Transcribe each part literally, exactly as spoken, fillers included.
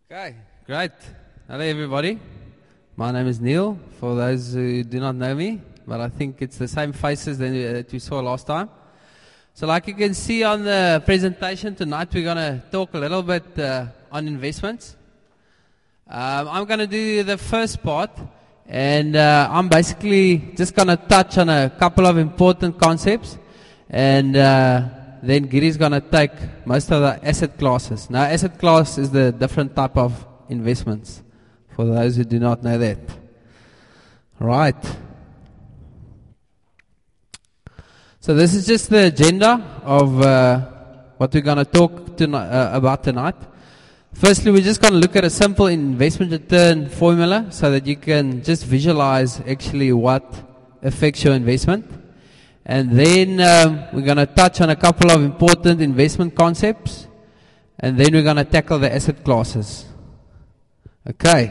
Okay, great. Hello everybody. My name is Neil, for those who do not know me, but I think it's the same faces that we saw last time. So like you can see on the presentation tonight, we're going to talk a little bit uh, on investments. Um, I'm going to do the first part, and uh, I'm basically just going to touch on a couple of important concepts, and uh, then Giri's going to take most of the asset classes. Now, asset class is the different type of investments, for those who do not know that. Right. So this is just the agenda of uh, what we're going to talk tonight, uh, about tonight. Firstly, we're just going to look at a simple investment return formula so that you can just visualize actually what affects your investment. And then um, we're going to touch on a couple of important investment concepts. And then we're going to tackle the asset classes. Okay.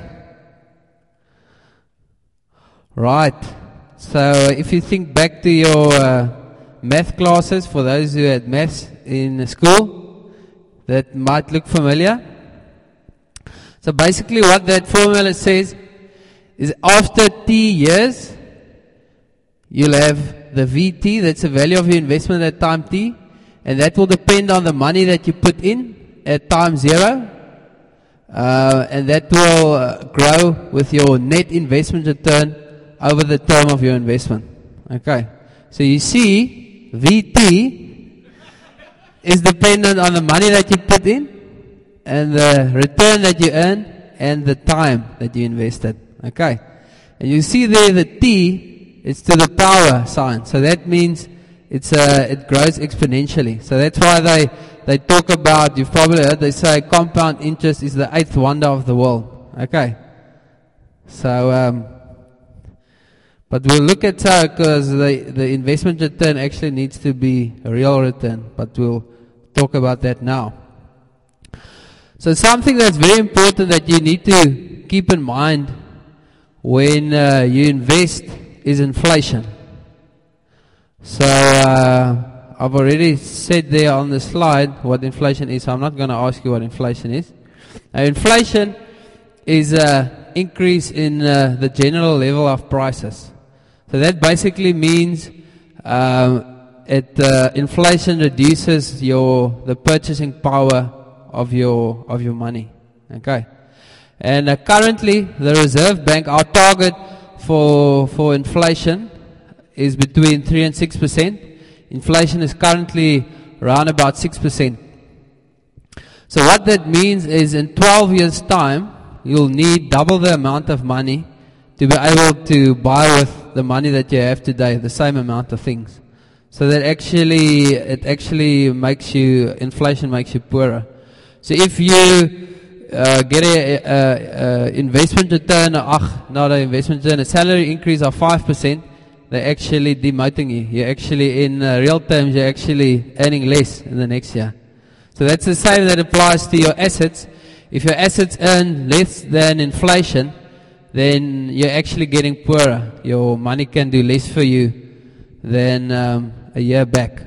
Right. So if you think back to your uh, math classes, for those who had maths in school, that might look familiar. So basically what that formula says is after T years, you'll have the V T, that's the value of your investment at time T, and that will depend on the money that you put in at time zero, uh, and that will uh, grow with your net investment return over the term of your investment. Okay, so you see, V T is dependent on the money that you put in, and the return that you earn, and the time that you invested. Okay, and you see there the T, it's to the power sign. So that means it's uh, it grows exponentially. So that's why they, they talk about, you've probably heard, they say compound interest is the eighth wonder of the world. Okay. So, um, but we'll look at how, because the, the investment return actually needs to be a real return. But we'll talk about that now. So something that's very important that you need to keep in mind when uh, you invest is inflation. So uh, I've already said there on the slide what inflation is, so I'm not going to ask you what inflation is. Now, inflation is an increase in uh, the general level of prices. So that basically means um, it, uh, inflation reduces your the purchasing power of your of your money. Okay, and uh, currently the Reserve Bank, our target for for inflation is between three and six percent. Inflation is currently around about six percent. So what that means is in twelve years' time, you'll need double the amount of money to be able to buy with the money that you have today, the same amount of things. So that actually, it actually makes you, inflation makes you poorer. So if you Uh, get a, a, a investment return, ach, not an investment return, a salary increase of five percent, they're actually demoting you. You're actually, in uh, real terms, you're actually earning less in the next year. So that's the same that applies to your assets. If your assets earn less than inflation, then you're actually getting poorer. Your money can do less for you than um, a year back.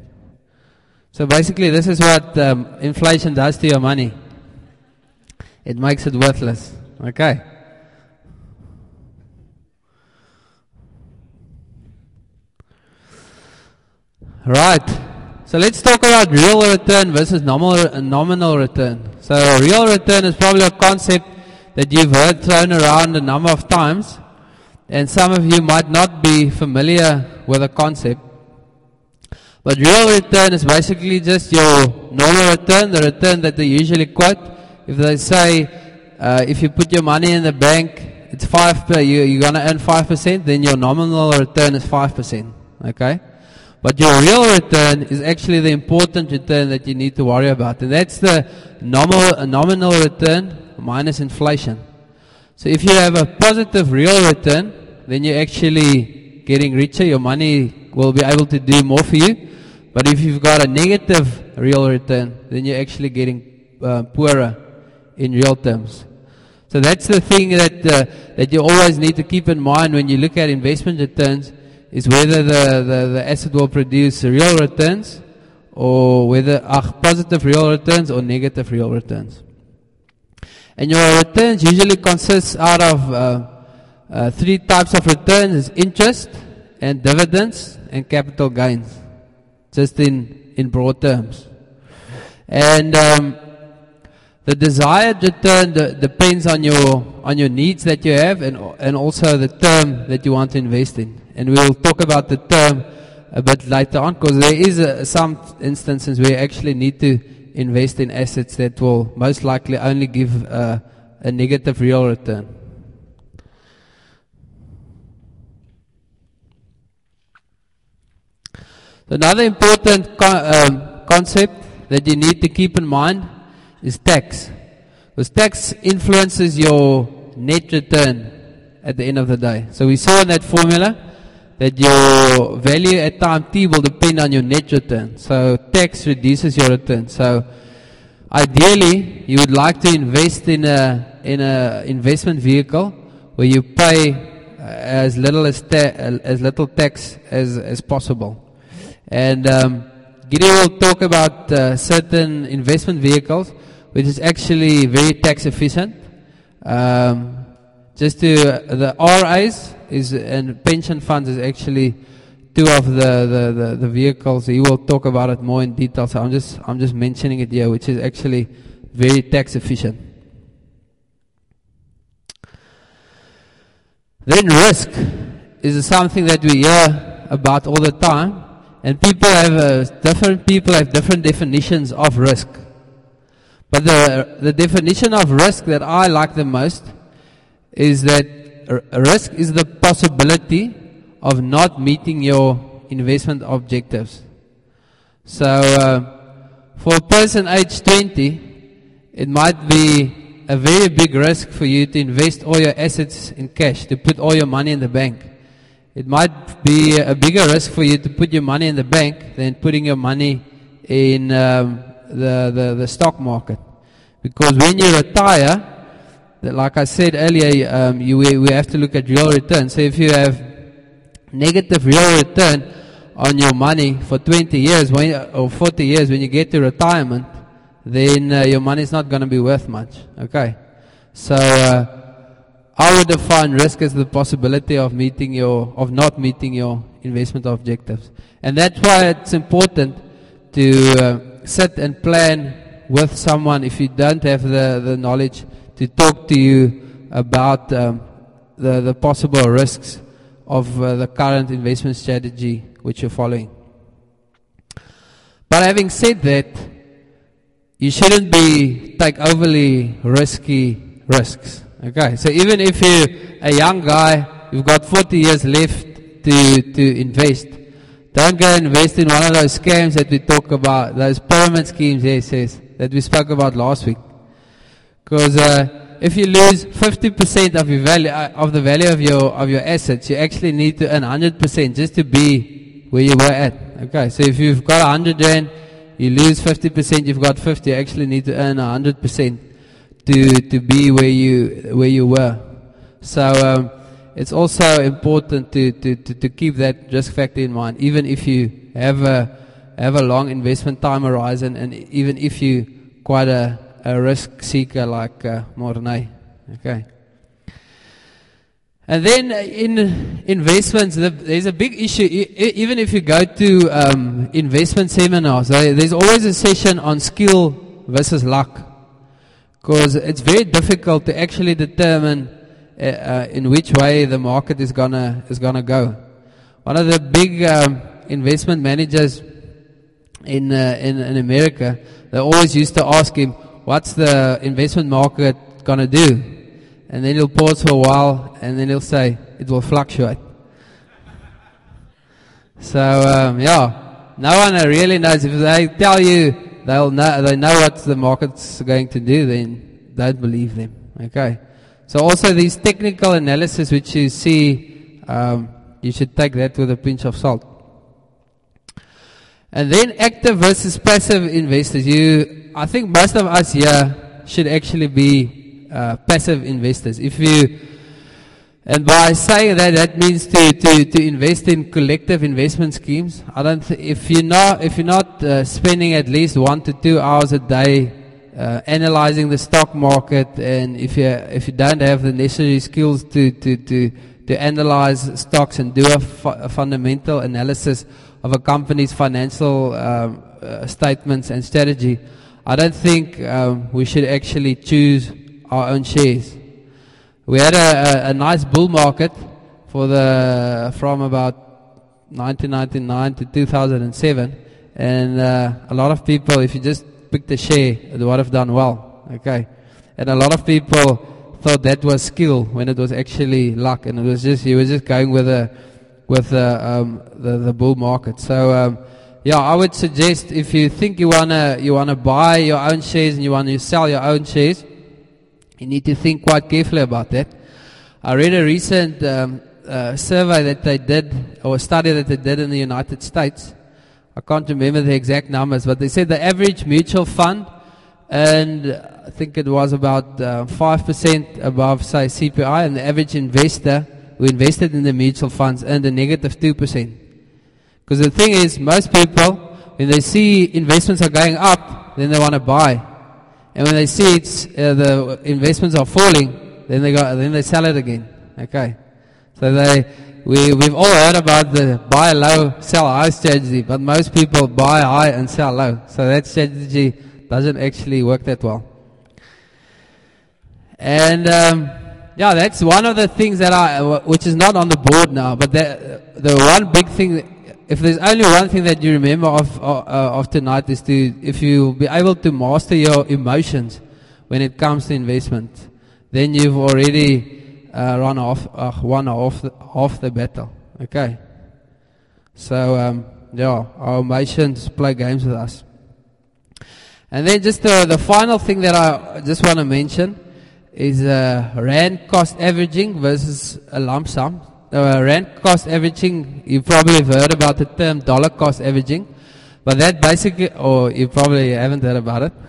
So basically, this is what um, inflation does to your money. It makes it worthless. Okay. Right. So let's talk about real return versus nominal, nominal return. So real return is probably a concept that you've heard thrown around a number of times, and some of you might not be familiar with the concept. But real return is basically just your normal return, the return that they usually quote. If they say, uh, if you put your money in the bank, it's five per, you, you're going to earn five percent, then your nominal return is five percent. Okay? But your real return is actually the important return that you need to worry about. And that's the nominal, nominal return minus inflation. So if you have a positive real return, then you're actually getting richer. Your money will be able to do more for you. But if you've got a negative real return, then you're actually getting uh, poorer in real terms. So that's the thing that uh, that you always need to keep in mind when you look at investment returns, is whether the, the, the asset will produce real returns, or whether uh, positive real returns or negative real returns. And your returns usually consist out of uh, uh, three types of returns: interest and dividends and capital gains, just in, in broad terms. And um, the desired return de- depends on your on your needs that you have, and and also the term that you want to invest in. And we'll talk about the term a bit later on, because there is a, some instances where you actually need to invest in assets that will most likely only give uh, a negative real return. Another important con- um, concept that you need to keep in mind is tax. Because tax influences your net return at the end of the day. So we saw in that formula that your value at time T will depend on your net return. So tax reduces your return. So ideally, you would like to invest in a in a investment vehicle where you pay uh, as little as ta- as little tax as as possible. And um, Gideon will talk about uh, certain investment vehicles which is actually very tax efficient. Um, just to uh, the R As is and pension funds is actually two of the, the, the, the vehicles. He will talk about it more in detail. So I'm just I'm just mentioning it here, which is actually very tax efficient. Then risk is something that we hear about all the time, and people have uh, different people have different definitions of risk. But the the definition of risk that I like the most is that r- risk is the possibility of not meeting your investment objectives. So, uh, for a person aged twenty, it might be a very big risk for you to invest all your assets in cash, to put all your money in the bank. It might be a bigger risk for you to put your money in the bank than putting your money in um, the, the, the stock market. Because when you retire, like I said earlier, um, you, we have to look at real return. So if you have negative real return on your money for twenty years when, or forty years, when you get to retirement, then uh, your money is not going to be worth much. Okay, so uh, I would define risk as the possibility of meeting your, of not meeting your investment objectives, and that's why it's important to uh, sit and plan with someone if you don't have the, the knowledge to talk to you about um, the the possible risks of uh, the current investment strategy which you're following. But having said that, you shouldn't be take overly risky risks. Okay, so even if you're a young guy, you've got forty years left to to invest, don't go invest in one of those scams that we talk about, those pyramid schemes, yes, yes, that we spoke about last week. Because uh, if you lose fifty percent of your value uh, of the value of your of your assets, you actually need to earn one hundred percent just to be where you were at. Okay, so if you've got one hundred rand, you lose fifty percent, you've got fifty, you actually need to earn one hundred percent to to be where you where you were. So um, it's also important to, to, to, to keep that risk factor in mind, even if you have a have a long investment time horizon, and even if you quite a, a risk seeker like uh, Mornay. Okay. And then in investments, there's a big issue. Even if you go to um, investment seminars, there's always a session on skill versus luck, because it's very difficult to actually determine uh, uh, in which way the market is gonna is gonna go. One of the big um, investment managers in, uh, in in America, they always used to ask him, "What's the investment market gonna do?" And then he'll pause for a while, and then he'll say, "It will fluctuate." So um, yeah, no one really knows. If they tell you they'll know, they know what the market's going to do, then don't believe them. Okay. So also these technical analysis which you see, um, you should take that with a pinch of salt. And then active versus passive investors. You, I think most of us here should actually be Uh, passive investors. If you, and by saying that, that means to, to, to invest in collective investment schemes. I don't. Th- if you're not, if you're not uh, spending at least one to two hours a day uh, analyzing the stock market, and if you if you don't have the necessary skills to to to, to analyze stocks and do a, fu- a fundamental analysis of a company's financial um, uh, statements and strategy, I don't think um, we should actually choose our own shares. We had a, a, a nice bull market for the from about nineteen ninety-nine to two thousand seven, and uh, a lot of people, if you just picked a share, it would have done well. Okay, and a lot of people thought that was skill when it was actually luck, and it was just you were just going with a with the um, the, the bull market. So um, yeah, I would suggest if you think you wanna you wanna buy your own shares and you want to sell your own shares, you need to think quite carefully about that. I read a recent um, uh, survey that they did, or a study that they did in the United States. I can't remember the exact numbers, but they said the average mutual fund, and I think it was about uh, five percent above, say, C P I, and the average investor who invested in the mutual funds earned a negative two percent. Because the thing is, most people, when they see investments are going up, then they want to buy. And when they see it's, uh, the investments are falling, then they go, then they sell it again. Okay, so they we we've all heard about the buy low, sell high strategy, but most people buy high and sell low. So that strategy doesn't actually work that well. And um, yeah, that's one of the things that I, which is not on the board now, but the the one big thing. If there's only one thing that you remember of uh, of tonight is to, if you be able to master your emotions when it comes to investment, then you've already uh, run off uh, won off the, half the battle. Okay. So um, yeah, our emotions play games with us. And then just the the final thing that I just want to mention is uh, rand cost averaging versus a lump sum. Uh, rand cost averaging, you probably have heard about the term dollar cost averaging, but that basically, or you probably haven't heard about it.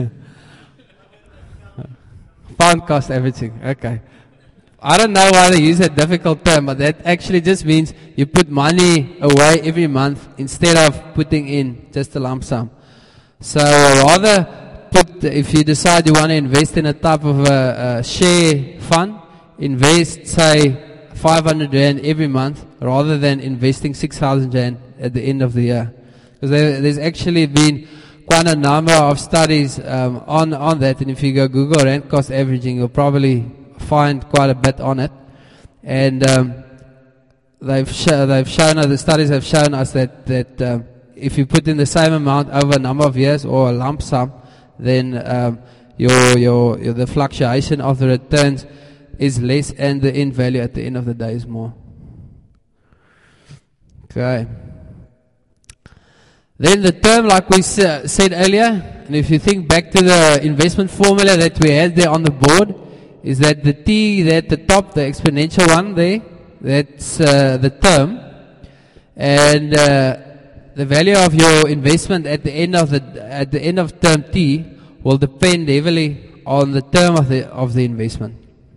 Pound cost averaging, okay. I don't know why they use that difficult term, but that actually just means you put money away every month instead of putting in just a lump sum. So rather put, if you decide you want to invest in a type of a, a share fund, invest, say, five hundred rand every month rather than investing six thousand rand at the end of the year. Because there, there's actually been quite a number of studies um, on, on that, and if you go Google rand cost averaging, you'll probably find quite a bit on it. And um, they've, sh- they've shown us, the studies have shown us that, that um, if you put in the same amount over a number of years or a lump sum, then um, your, your, your the fluctuation of the returns is less, and the end value at the end of the day is more. Okay. Then the term, like we sa- said earlier, and if you think back to the investment formula that we had there on the board, is that the T there at the top, the exponential one there, that's uh, the term, and uh, the value of your investment at the end of the at the end of term T will depend heavily on the term of the of the investment.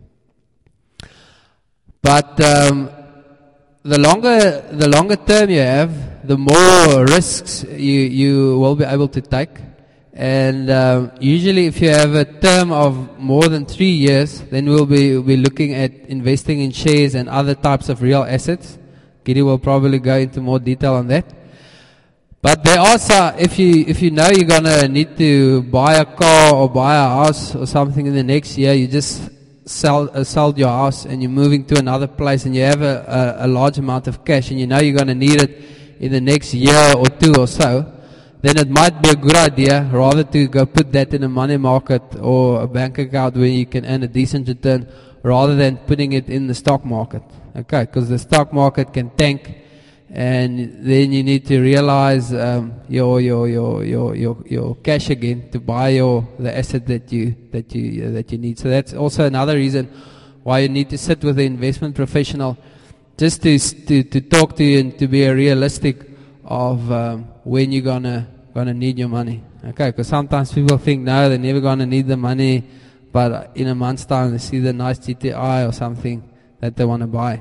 But um, the longer the longer term you have, the more risks you you will be able to take. And um, usually, if you have a term of more than three years, then we'll be we'll be looking at investing in shares and other types of real assets. Giri will probably go into more detail on that. But there are some, if you if you know you're gonna need to buy a car or buy a house or something in the next year, you just sell uh, sold your house and you're moving to another place, and you have a, a, a large amount of cash, and you know you're gonna need it in the next year or two or so, then it might be a good idea rather to go put that in a money market or a bank account where you can earn a decent return, rather than putting it in the stock market. Okay, because the stock market can tank. And then you need to realize um, your, your your your your your cash again to buy your the asset that you that you uh, that you need. So that's also another reason why you need to sit with the investment professional, just to to to talk to you and to be a realistic of um, when you're gonna gonna need your money. Okay, because sometimes people think no, they're never gonna need the money, but in a month's time they see the nice G T I or something that they want to buy.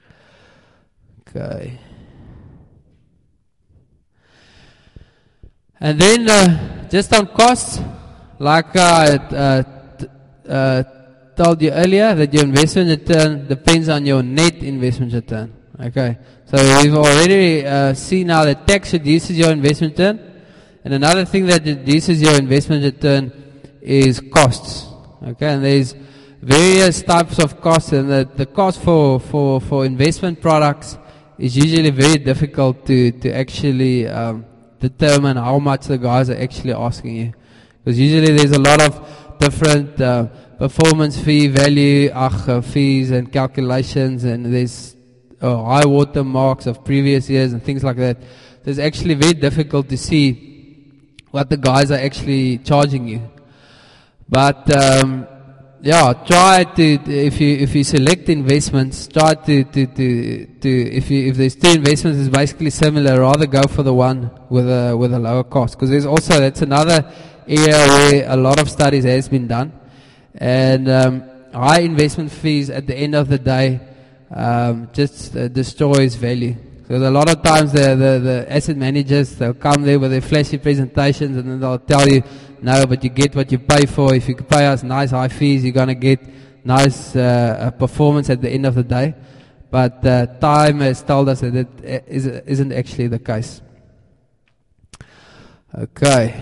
Okay. And then uh, just on costs, like I uh, t- uh, told you earlier, that your investment return depends on your net investment return. Okay, so we've already uh, seen now that tax reduces your investment return, and another thing that reduces your investment return is costs. Okay, and there's various types of costs, and the, the cost for, for, for investment products is usually very difficult to, to actually um, determine how much the guys are actually asking you. Because usually there's a lot of different uh, performance fee, value, uh, fees and calculations, and there's uh, high water marks of previous years and things like that. So it's actually very difficult to see what the guys are actually charging you. But um, yeah, try to, if you if you select investments, try to to to, to if you if there's two investments is basically similar, rather go for the one with a with a lower cost, because there's also, that's another area where a lot of studies has been done, and um, high investment fees at the end of the day um, just uh, destroys value. Because a lot of times the, the the asset managers, they'll come there with their flashy presentations, and then they'll tell you, no, but you get what you pay for. If you pay us nice high fees, you're going to get nice uh, performance at the end of the day. But uh, time has told us that it is, isn't actually the case. Okay.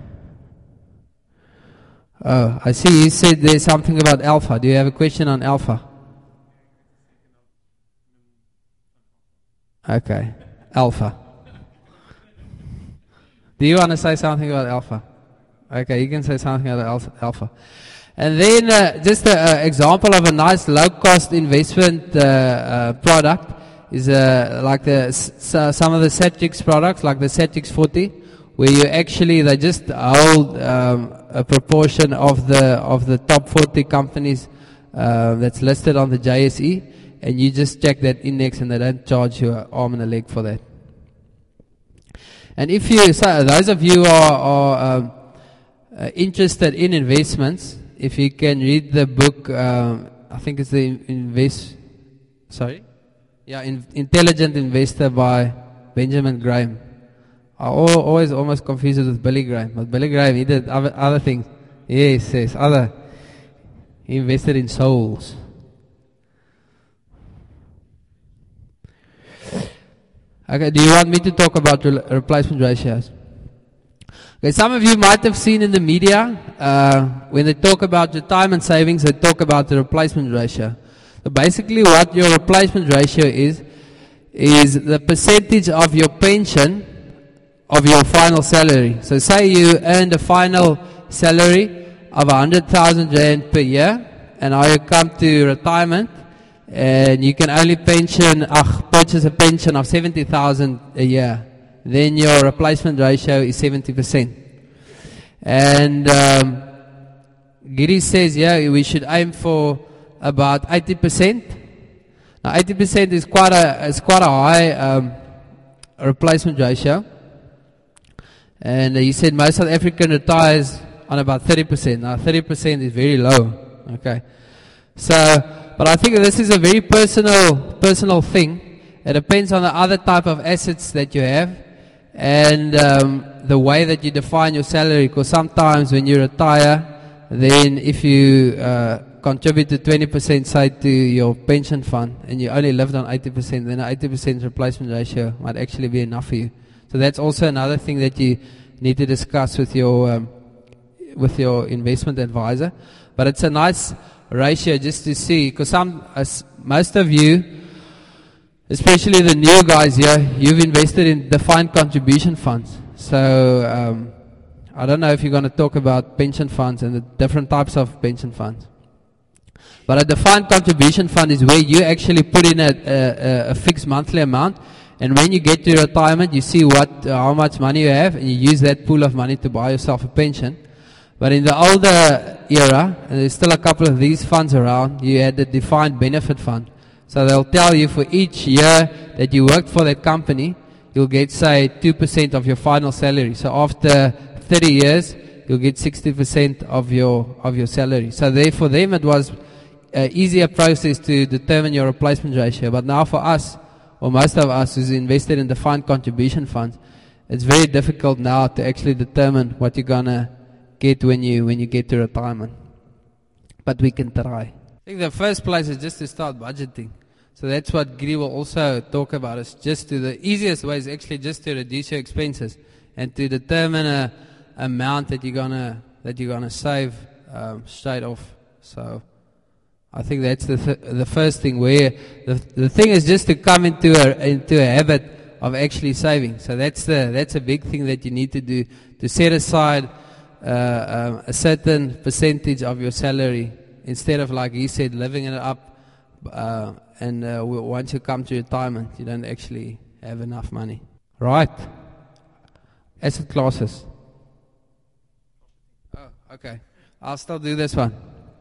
Oh, I see you said there's something about alpha. Do you have a question on alpha? Okay. Alpha. Do you want to say something about alpha? Okay, you can say something about alpha. And then uh, just an example of a nice low-cost investment uh, uh, product is uh, like the s- some of the Satrix products, like the Satrix forty, where you actually, they just hold um, a proportion of the of the top forty companies uh, that's listed on the J S E, and you just check that index, and they don't charge you an arm and a leg for that. And if you, so those of you are, are um, uh, interested in investments, if you can read the book, um, I think it's the Invest, sorry? Yeah, in, Intelligent Investor by Benjamin Graham. I always almost confuse it with Billy Graham, but Billy Graham, he did other, other things. Yes, yes, other. He invested in souls. Okay, do you want me to talk about re- replacement ratios? Okay, some of you might have seen in the media, uh, when they talk about retirement savings, they talk about the replacement ratio. So basically what your replacement ratio is, is the percentage of your pension of your final salary. So say you earned a final salary of one hundred thousand rand per year, and now you come to retirement, and you can only pension, uh, purchase a pension of seventy thousand a year, then your replacement ratio is seventy percent. And um, Giri says, yeah, we should aim for about eighty percent. Now, eighty percent is quite a is quite a high um, replacement ratio. And uh, he said most South African retires on about thirty percent. Now, thirty percent is very low. Okay, so. But I think this is a very personal, personal thing. It depends on the other type of assets that you have, and um, the way that you define your salary. Because sometimes when you retire, then if you uh, contribute to twenty percent, say, to your pension fund, and you only lived on eighty percent, then an eighty percent replacement ratio might actually be enough for you. So that's also another thing that you need to discuss with your um, with your investment advisor. But it's a nice ratio just to see, because some, as most of you, especially the new guys here, you've invested in defined contribution funds. So um, I don't know if you're going to talk about pension funds and the different types of pension funds. But a defined contribution fund is where you actually put in a, a, a fixed monthly amount, and when you get to retirement, you see what uh, how much money you have, and you use that pool of money to buy yourself a pension. But in the older era, and there's still a couple of these funds around, you had the defined benefit fund. So they'll tell you for each year that you worked for that company, you'll get, say, two percent of your final salary. So after thirty years, you'll get sixty percent of your of your salary. So there, for them, it was an easier process to determine your replacement ratio. But now for us, or most of us who's invested in defined contribution funds, it's very difficult now to actually determine what you're gonna get when you when you get to retirement. But we can try. I think the first place is just to start budgeting. So that's what Giri will also talk about. Is just to the easiest way is actually just to reduce your expenses and to determine a amount that you're gonna that you're gonna save um, straight off. So I think that's the th- the first thing. Where the the thing is just to come into a into a habit of actually saving. So that's the that's a big thing that you need to do, to set aside uh, um, a certain percentage of your salary instead of, like he said, living it up. Uh, and uh, once you come to retirement, you don't actually have enough money. Right? Asset classes. Oh, okay. I'll still do this one.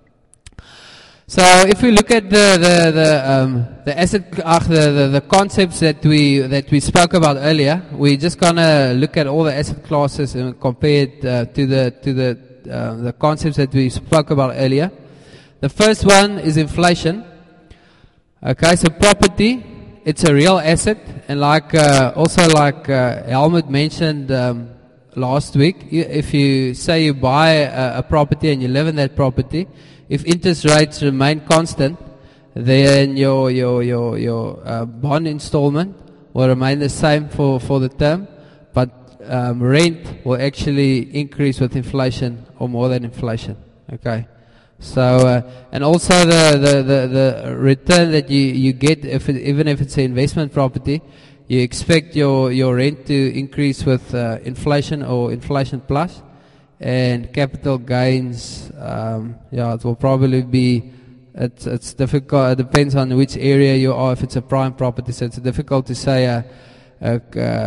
So if we look at the the the, um, the asset uh, the, the the concepts that we that we spoke about earlier, we're just gonna look at all the asset classes and compare it uh, to the to the uh, the concepts that we spoke about earlier. The first one is inflation. Okay, so property, it's a real asset, and like uh, also like uh, Helmut mentioned um, last week, you, if you say you buy a, a property and you live in that property, if interest rates remain constant, then your your your your uh, bond installment will remain the same for, for the term, but um, rent will actually increase with inflation or more than inflation. Okay. So, uh, and also the, the, the, the return that you, you get, if it, even if it's an investment property, you expect your, your rent to increase with uh, inflation or inflation plus, and capital gains, um, yeah, it will probably be, it's, it's difficult, it depends on which area you are, if it's a prime property, so it's difficult to say a, a,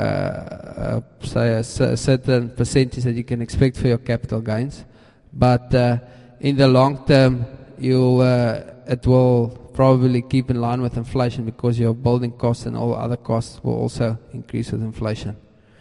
a, a, say a, a certain percentage that you can expect for your capital gains, but uh, in the long term, you'll, uh, it will probably keep in line with inflation because your building costs and all other costs will also increase with inflation.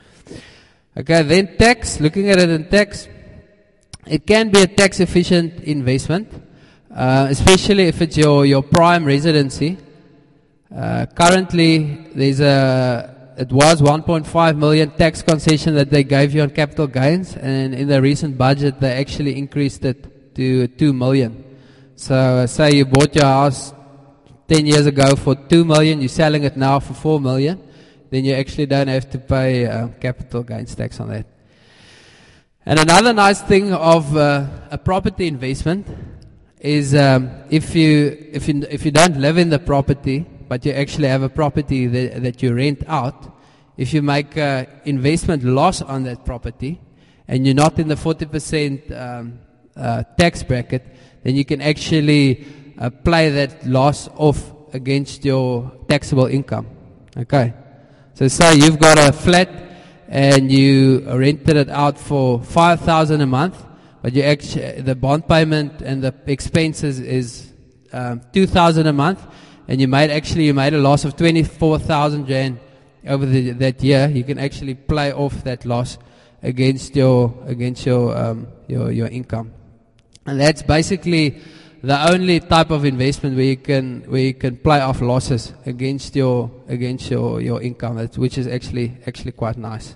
Okay, then tax, looking at it in tax, it can be a tax efficient investment, uh, especially if it's your, your prime residency. Uh, currently, there's a, it was one point five million tax concession that they gave you on capital gains, and in the recent budget, they actually increased it to two million. So uh, say you bought your house ten years ago for two million, you're selling it now for four million, then you actually don't have to pay uh, capital gains tax on that. And another nice thing of uh, a property investment is um, if you if you if you don't live in the property, but you actually have a property that, that you rent out, if you make an investment loss on that property and you're not in the forty percent um, Uh, tax bracket, then you can actually uh, play that loss off against your taxable income. Okay, so say you've got a flat and you rented it out for five thousand a month, but you actually the bond payment and the expenses is um, two thousand a month, and you made actually you made a loss of twenty four thousand rand over the, that year. You can actually play off that loss against your against your um, your your income. And that's basically the only type of investment where you can where you can play off losses against your against your, your income, which is actually actually quite nice.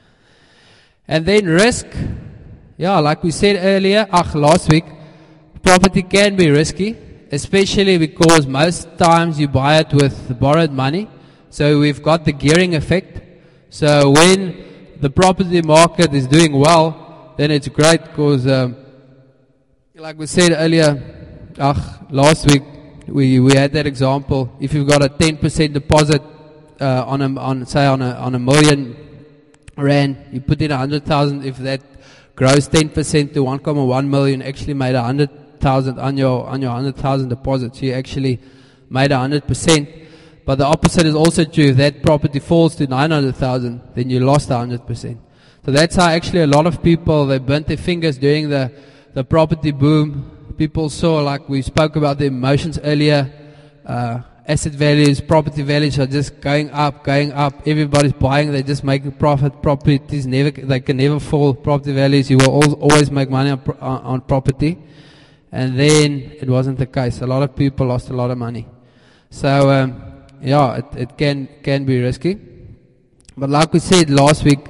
And then risk, yeah, like we said earlier, ach, last week, property can be risky, especially because most times you buy it with borrowed money. So we've got the gearing effect. So when the property market is doing well, then it's great because um, like we said earlier, ach, last week we we had that example. If you've got a ten percent deposit uh, on a on say on a on a million rand, you put in a hundred thousand. If that grows ten percent to one comma one million, actually made a hundred thousand on your on your hundred thousand deposit. So you actually made a hundred percent. But the opposite is also true. If that property falls to nine hundred thousand, then you lost a hundred percent. So that's how actually a lot of people they burnt their fingers during the The property boom. People saw, like we spoke about the emotions earlier, uh, asset values, property values are just going up, going up. Everybody's buying, they're just making profit. Properties never, they can never fall. Property values, you will always make money on, on property. And then it wasn't the case. A lot of people lost a lot of money. So, um, yeah, it, it can, can be risky. But like we said last week,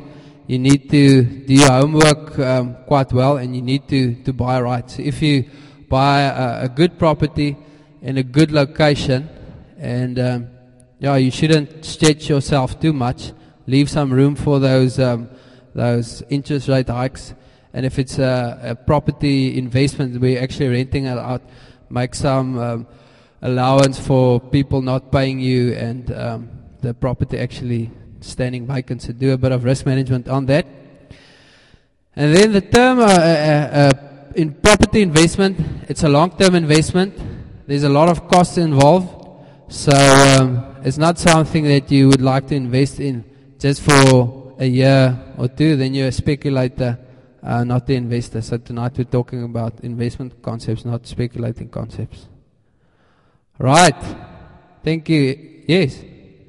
you need to do your homework um, quite well, and you need to, to buy right. So if you buy a, a good property in a good location, and um, yeah, you shouldn't stretch yourself too much. Leave some room for those um, those interest rate hikes. And if it's a, a property investment where you're actually renting it out, make some um, allowance for people not paying you and um, the property actually standing vacant. So do a bit of risk management on that. And then the term uh, uh, uh, in property investment, it's a long-term investment. There's a lot of costs involved. So um, it's not something that you would like to invest in just for a year or two. Then you're a speculator, uh, not the investor. So tonight we're talking about investment concepts, not speculating concepts. Right. Thank you. Yes.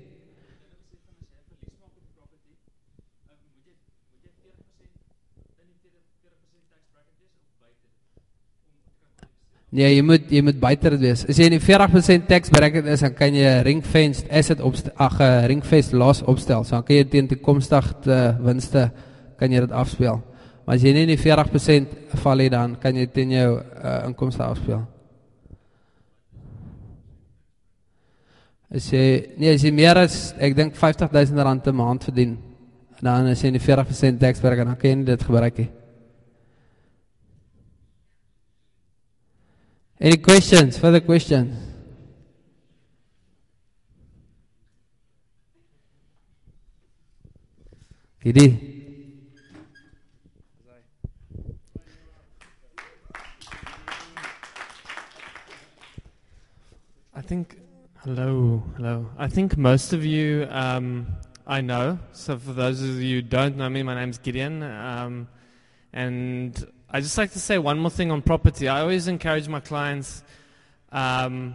Nee, jy moet jy moet buite dit wees. As jy in die forty percent tax bracket is, dan kan jy ring-fenced asset opstel, ag, uh, ring-fenced loss opstel. So dan kan jy teen toekomstige uh, winste kan jy dit afspeel. Maar as jy nie in die forty percent val het, dan kan jy teen jou uh, inkomste afspeel. As jy nee, as jy meer as ek dink fifty thousand rand 'n maand verdien, dan as jy in die forty percent tax bracket, dan kan jy dit gebruik hê. Any questions? Further questions? Gidi? I think, hello, hello. I think most of you um, I know. So for those of you who don't know me, my name's Gideon. Um, and I just like to say one more thing on property. I always encourage my clients, um,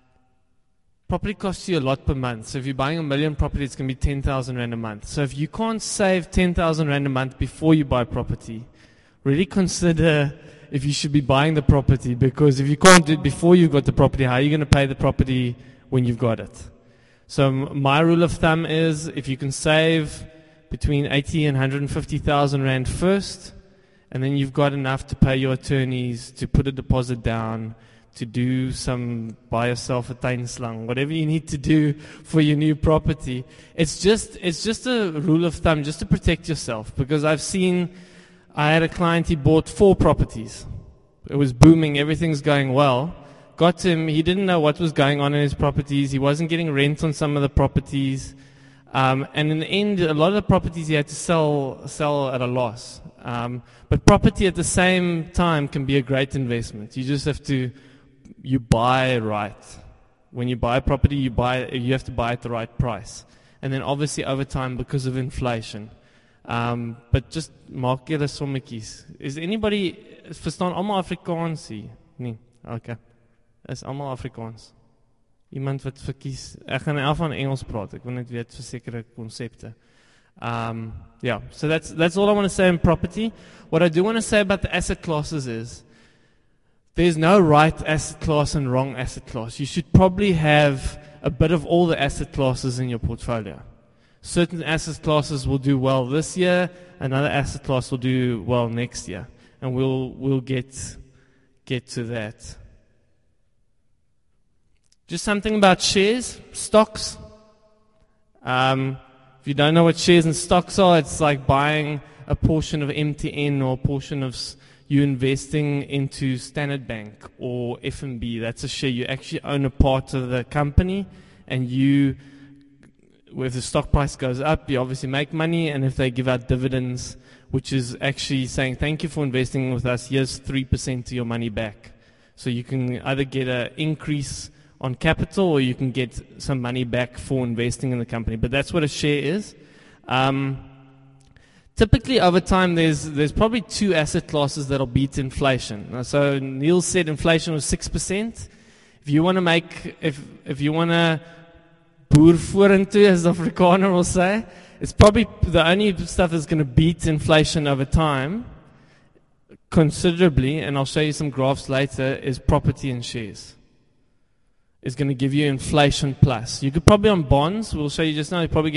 property costs you a lot per month. So if you're buying a million property, it's going to be ten thousand rand a month. So if you can't save ten thousand rand a month before you buy property, really consider if you should be buying the property, because if you can't do it before you got the property, how are you going to pay the property when you've got it? So my rule of thumb is if you can save between eighty and one hundred fifty thousand rand first, and then you've got enough to pay your attorneys, to put a deposit down, to do some, buy yourself a tuinslang, whatever you need to do for your new property. It's just, it's just a rule of thumb, just to protect yourself. Because I've seen, I had a client, he bought four properties. It was booming, everything's going well. Got to him, he didn't know what was going on in his properties. He wasn't getting rent on some of the properties. Um, and in the end, a lot of the properties he had to sell, sell at a loss. Um, but property at the same time can be a great investment. You just have to, you buy right. When you buy property, you buy, you have to buy at the right price. And then obviously over time because of inflation. Um, but just maak julle sommetjies. Is anybody, verstaan allemaal Afrikaans hier? Nee, okay. Is allemaal Afrikaans. Iemand wat verkies, ek gaan elf van Engels praat, ek wil net weet vir sekere konsepte. Um, yeah, so that's, that's all I want to say on property. What I do want to say about the asset classes is, there's no right asset class and wrong asset class. You should probably have a bit of all the asset classes in your portfolio. Certain asset classes will do well this year, another asset class will do well next year. And we'll, we'll get, get to that. Just something about shares, stocks. Um, if you don't know what shares and stocks are, it's like buying a portion of M T N or a portion of you investing into Standard Bank or F N B. That's a share. You actually own a part of the company, and you, if the stock price goes up, you obviously make money, and if they give out dividends, which is actually saying thank you for investing with us, here's three percent to your money back. So you can either get an increase on capital, or you can get some money back for investing in the company. But that's what a share is. Um, typically, over time, there's there's probably two asset classes that'll beat inflation. So Neil said inflation was six percent. If you want to make, if if you want to boer vorentoe, as the Afrikaner will say, it's probably the only stuff that's going to beat inflation over time considerably, and I'll show you some graphs later, is property and shares. Is going to give you inflation plus. You could probably on bonds, we'll show you just now, you probably get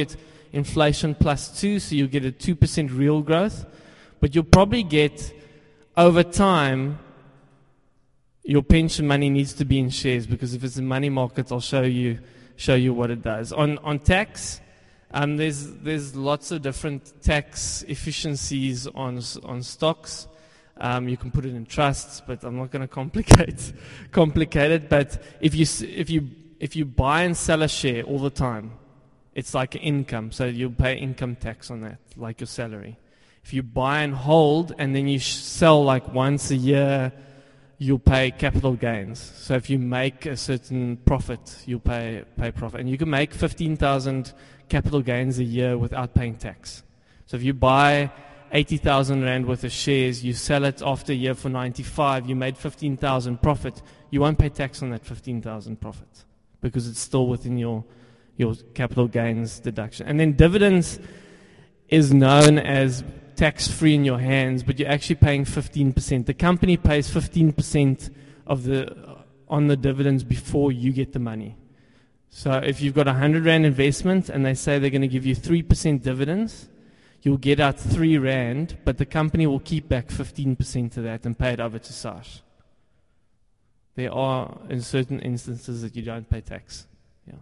inflation plus two, so you get a two percent real growth. But you'll probably get, over time, your pension money needs to be in shares, because if it's in money markets, I'll show you show you what it does. On on tax, um, there's there's lots of different tax efficiencies on on stocks. Um, you can put it in trusts, but I'm not going to complicate complicate it. But if you if you if you buy and sell a share all the time, it's like income, so you'll pay income tax on that, like your salary. If you buy and hold and then you sh- sell like once a year, you'll pay capital gains. So if you make a certain profit, you'll pay pay profit. And you can make fifteen thousand capital gains a year without paying tax. So if you buy eighty thousand rand worth of shares, you sell it after a year for ninety-five, you made fifteen thousand profit, you won't pay tax on that fifteen thousand profit, because it's still within your your capital gains deduction. And then dividends is known as tax-free in your hands, but you're actually paying fifteen percent. The company pays fifteen percent of the on the dividends before you get the money. So if you've got a one hundred rand investment and they say they're going to give you three percent dividends, you'll get out three rand, but the company will keep back fifteen percent of that and pay it over to SARS. There are, in certain instances, that you don't pay tax. Yeah.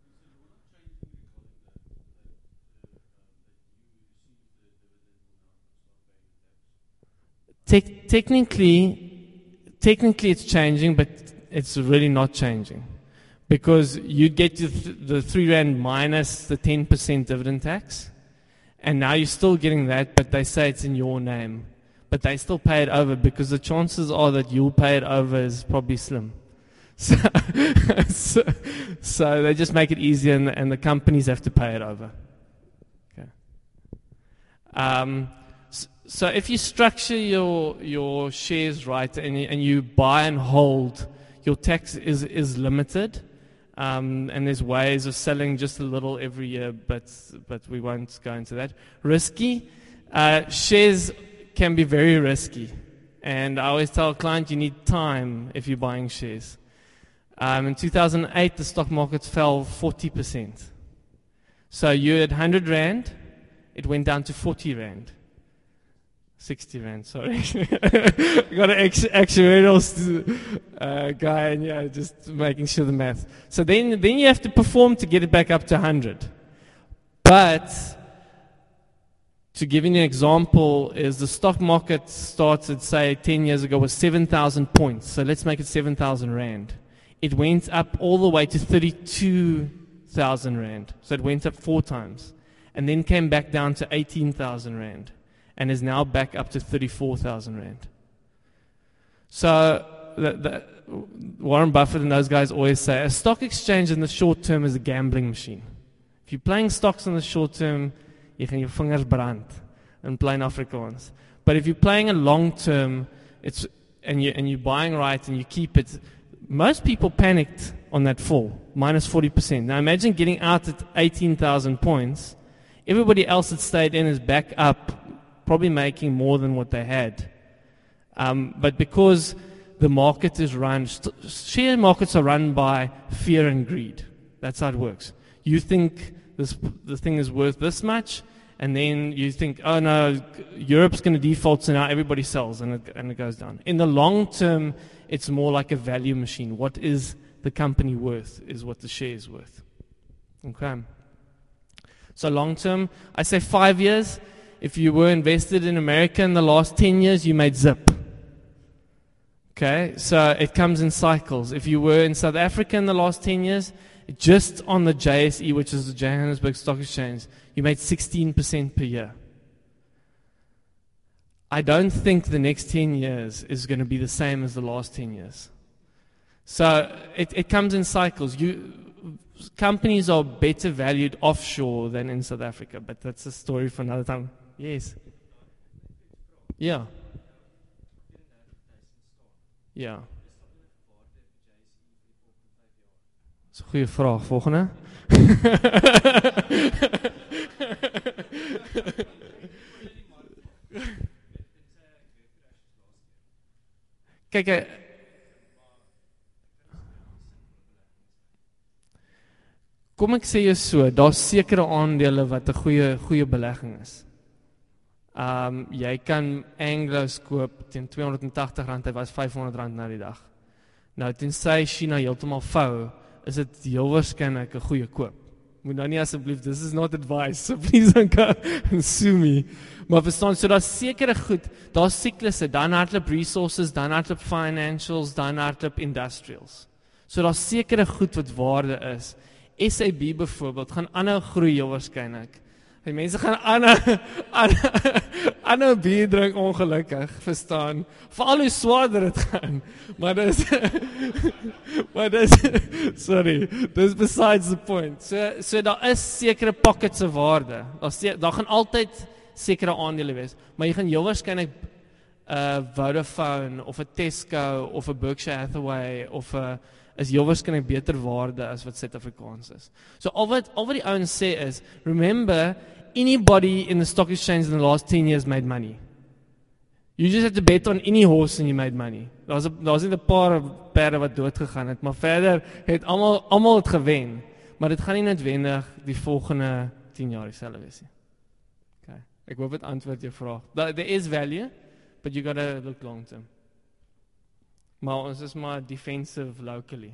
Te- technically, technically it's changing, but it's really not changing, because you get to th- the three rand minus the ten percent dividend tax, and now you're still getting that, but they say it's in your name, but they still pay it over, because the chances are that you'll pay it over is probably slim. So, so, so they just make it easier, and the, and the companies have to pay it over. Okay. Um, So if you structure your your shares right, and you, and you buy and hold, your tax is is limited, um, and there's ways of selling just a little every year, but but we won't go into that. Risky, uh, shares can be very risky, and I always tell a client you need time if you're buying shares. Um, in two thousand eight, the stock market fell forty percent. So you had one hundred rand, it went down to forty rand. sixty rand, sorry. Got an actuarial uh, guy, and yeah, just making sure the math. So then, then you have to perform to get it back up to one hundred. But to give you an example, is the stock market started, say, ten years ago with seven thousand points. So let's make it seven thousand rand. It went up all the way to thirty-two thousand rand. So it went up four times, and then came back down to eighteen thousand rand. And is now back up to thirty-four thousand rand. So the, the, Warren Buffett and those guys always say, a stock exchange in the short term is a gambling machine. If you're playing stocks in the short term, you can your fingers brand in plain Afrikaans. But if you're playing a long term, it's and you and you're buying right and you keep it, most people panicked on that fall, minus forty percent. Now imagine getting out at eighteen thousand points. Everybody else that stayed in is back up, probably making more than what they had. Um, but because the market is run, st- share markets are run by fear and greed. That's how it works. You think this, the thing is worth this much, and then you think, oh no, Europe's going to default, so now everybody sells, and it, and it goes down. In the long term, it's more like a value machine. What is the company worth is what the share is worth. Okay. So long term, I say five years. If you were invested in America in the last ten years, you made zip. Okay, so it comes in cycles. If you were in South Africa in the last ten years, just on the J S E, which is the Johannesburg Stock Exchange, you made sixteen percent per year. I don't think the next ten years is going to be the same as the last ten years. So it, it comes in cycles. You companies are better valued offshore than in South Africa, but that's a story for another time. Yes. Ja. Ja. Dis 'n goeie vraag. Volgende. Kyk, kom ek sê jou so, daar's sekere aandele wat 'n goeie goeie belegging is. Um, jy kan Anglos koop teen tweehonderd tagtig rand, hy was vyfhonderd rand na die dag. Nou, tensy China heeltemal vou, is dit heel waarskynlik 'n goeie koop. Moet nou nie asseblief, this is not advice, so please don't go and sue me. Maar verstaan, so daar's sekere goed, daar's siklusse, dan hardloop resources, dan hardloop financials, dan hardloop industrials. So daar's sekere goed wat waarde is. S A B byvoorbeeld, gaan aanhou groei heel waarskynlik. Die mense gaan aanhou, aanhou bier drink ongelukkig, verstaan. Veral hoe swaarder het gaan. Maar dis, maar dis, sorry, dis besides the point. So, so daar is sekere pockets of waarde. Daar, daar gaan altyd sekere aandele wees. Maar jy gaan heel waarskynlik uh, Vodafone, of 'n Tesco, of 'n Berkshire Hathaway, of 'n is heel waarskynlik beter waarde as wat Suid-Afrikaans is. So al wat, al wat die ouens sê is, remember, anybody in the stock exchange in the last ten years made money. You just have to bet on any horse and you made money. Daar's daar's net 'n paar perde wat dood gegaan het, maar verder het almal almal het gewen. Maar dit gaan nie noodwendig die volgende tien jaar dieselfde wees nie. Okay. Ek hoop dit antwoord jou vraag. There is value, but you got to look long term. Maar ons is maar defensive locally.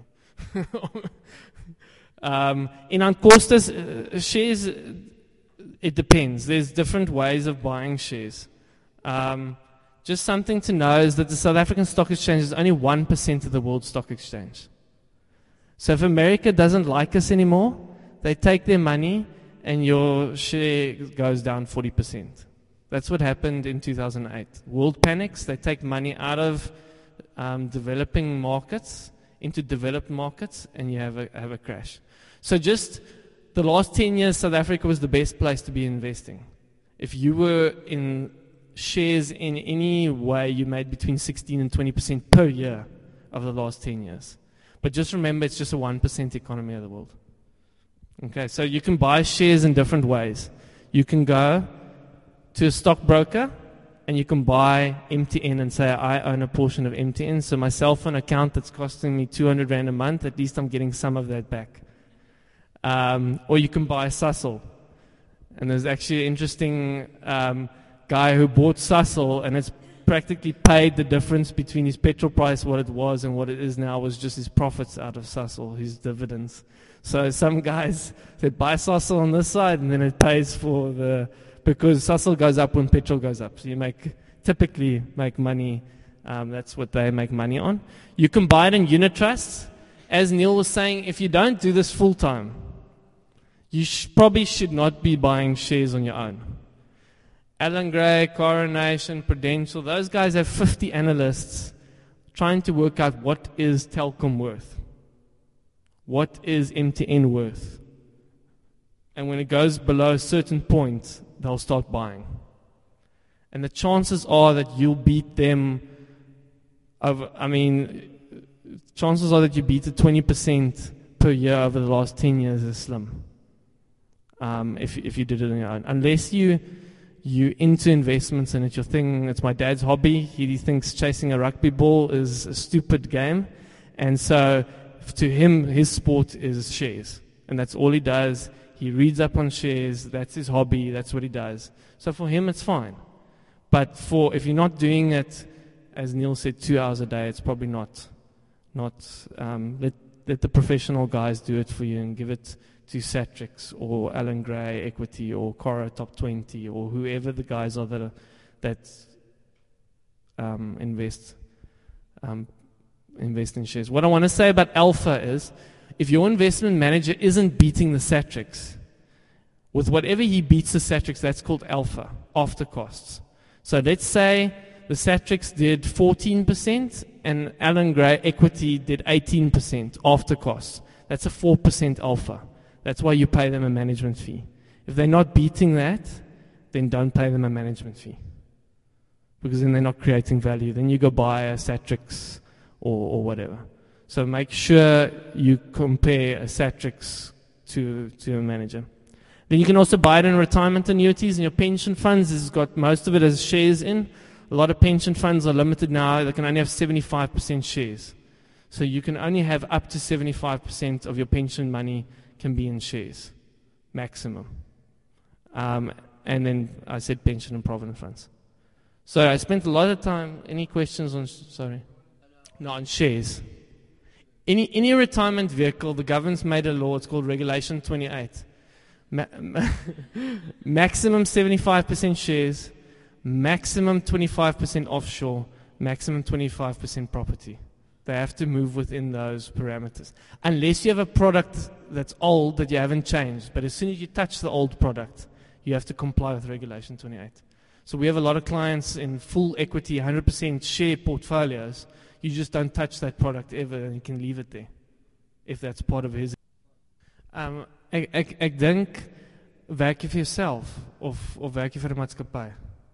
um, en aan kostes, uh, shares, it depends. There's different ways of buying shares. Um, just something to know is that the South African Stock Exchange is only one percent of the world stock exchange. So if America doesn't like us anymore, they take their money and your share goes down forty percent. That's what happened in two thousand eight. World panics, they take money out of Um, developing markets into developed markets, and you have a have a crash. So just the last ten years, South Africa was the best place to be investing. If you were in shares in any way, you made between sixteen and twenty percent per year over the last ten years. But just remember, it's just a one percent economy of the world. Okay, so you can buy shares in different ways. You can go to a stockbroker, and you can buy M T N and say, I own a portion of M T N, so my cell phone account that's costing me two hundred rand a month, at least I'm getting some of that back. Um, or you can buy Sasol. And there's actually an interesting um, guy who bought Sasol, and it's practically paid the difference between his petrol price, what it was, and what it is now, was just his profits out of Sasol, his dividends. So some guys said, buy Sasol on this side, and then it pays for the... Because Sasol goes up when petrol goes up. So you make typically make money. Um, that's what they make money on. You can buy it in unit trusts. As Neil was saying, if you don't do this full time, you sh- probably should not be buying shares on your own. Alan Gray, Coronation, Prudential, those guys have fifty analysts trying to work out what is Telkom worth. What is M T N worth? And when it goes below a certain point, they'll start buying. And the chances are that you'll beat them over, I mean, chances are that you beat it twenty percent per year over the last ten years is slim. Um, if, if you did it on your own. Unless you, you into investments and it's your thing, it's my dad's hobby. He thinks chasing a rugby ball is a stupid game. And so to him, his sport is shares. And that's all he does. He reads up on shares, that's his hobby, that's what he does. So for him, it's fine. But for if you're not doing it, as Neil said, two hours a day, it's probably not. Not um, let, let the professional guys do it for you and give it to Satrix or Alan Gray Equity or Cora Top twenty or whoever the guys are that are, that um, invest um, invest in shares. What I want to say about alpha is, if your investment manager isn't beating the Satrix, with whatever he beats the Satrix, that's called alpha, after costs. So let's say the Satrix did fourteen percent and Alan Gray Equity did eighteen percent after costs. That's a four percent alpha. That's why you pay them a management fee. If they're not beating that, then don't pay them a management fee. Because then they're not creating value. Then you go buy a Satrix or, or whatever. So make sure you compare a Satrix to, to a manager. Then you can also buy it in retirement annuities and your pension funds. This has got most of it as shares in. A lot of pension funds are limited now. They can only have seventy-five percent shares. So you can only have up to seventy-five percent of your pension money can be in shares, maximum. Um, and then I said pension and provident funds. So I spent a lot of time. Any questions on? Sorry, no, on shares. Any any retirement vehicle, the government's made a law. It's called Regulation twenty-eight. Ma- ma- maximum seventy-five percent shares, maximum twenty-five percent offshore, maximum twenty-five percent property. They have to move within those parameters. Unless you have a product that's old that you haven't changed. But as soon as you touch the old product, you have to comply with Regulation twenty-eight. So we have a lot of clients in full equity, one hundred percent share portfolios. You just don't touch that product ever and you can leave it there. If that's part of his. Um, ek, ek, ek dink, werk jy vir jouself of, of werk jy vir 'n maatskappy?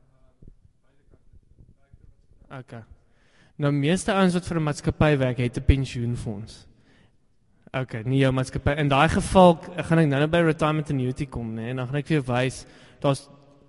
Okay. Nou, meeste ouens wat vir 'n maatskappy werk, het 'n pensioenfonds. Okay, nie jou maatskappy. In daai geval gaan ek nou by retirement annuity kom, nee, en dan gaan ek vir jou wys, daar's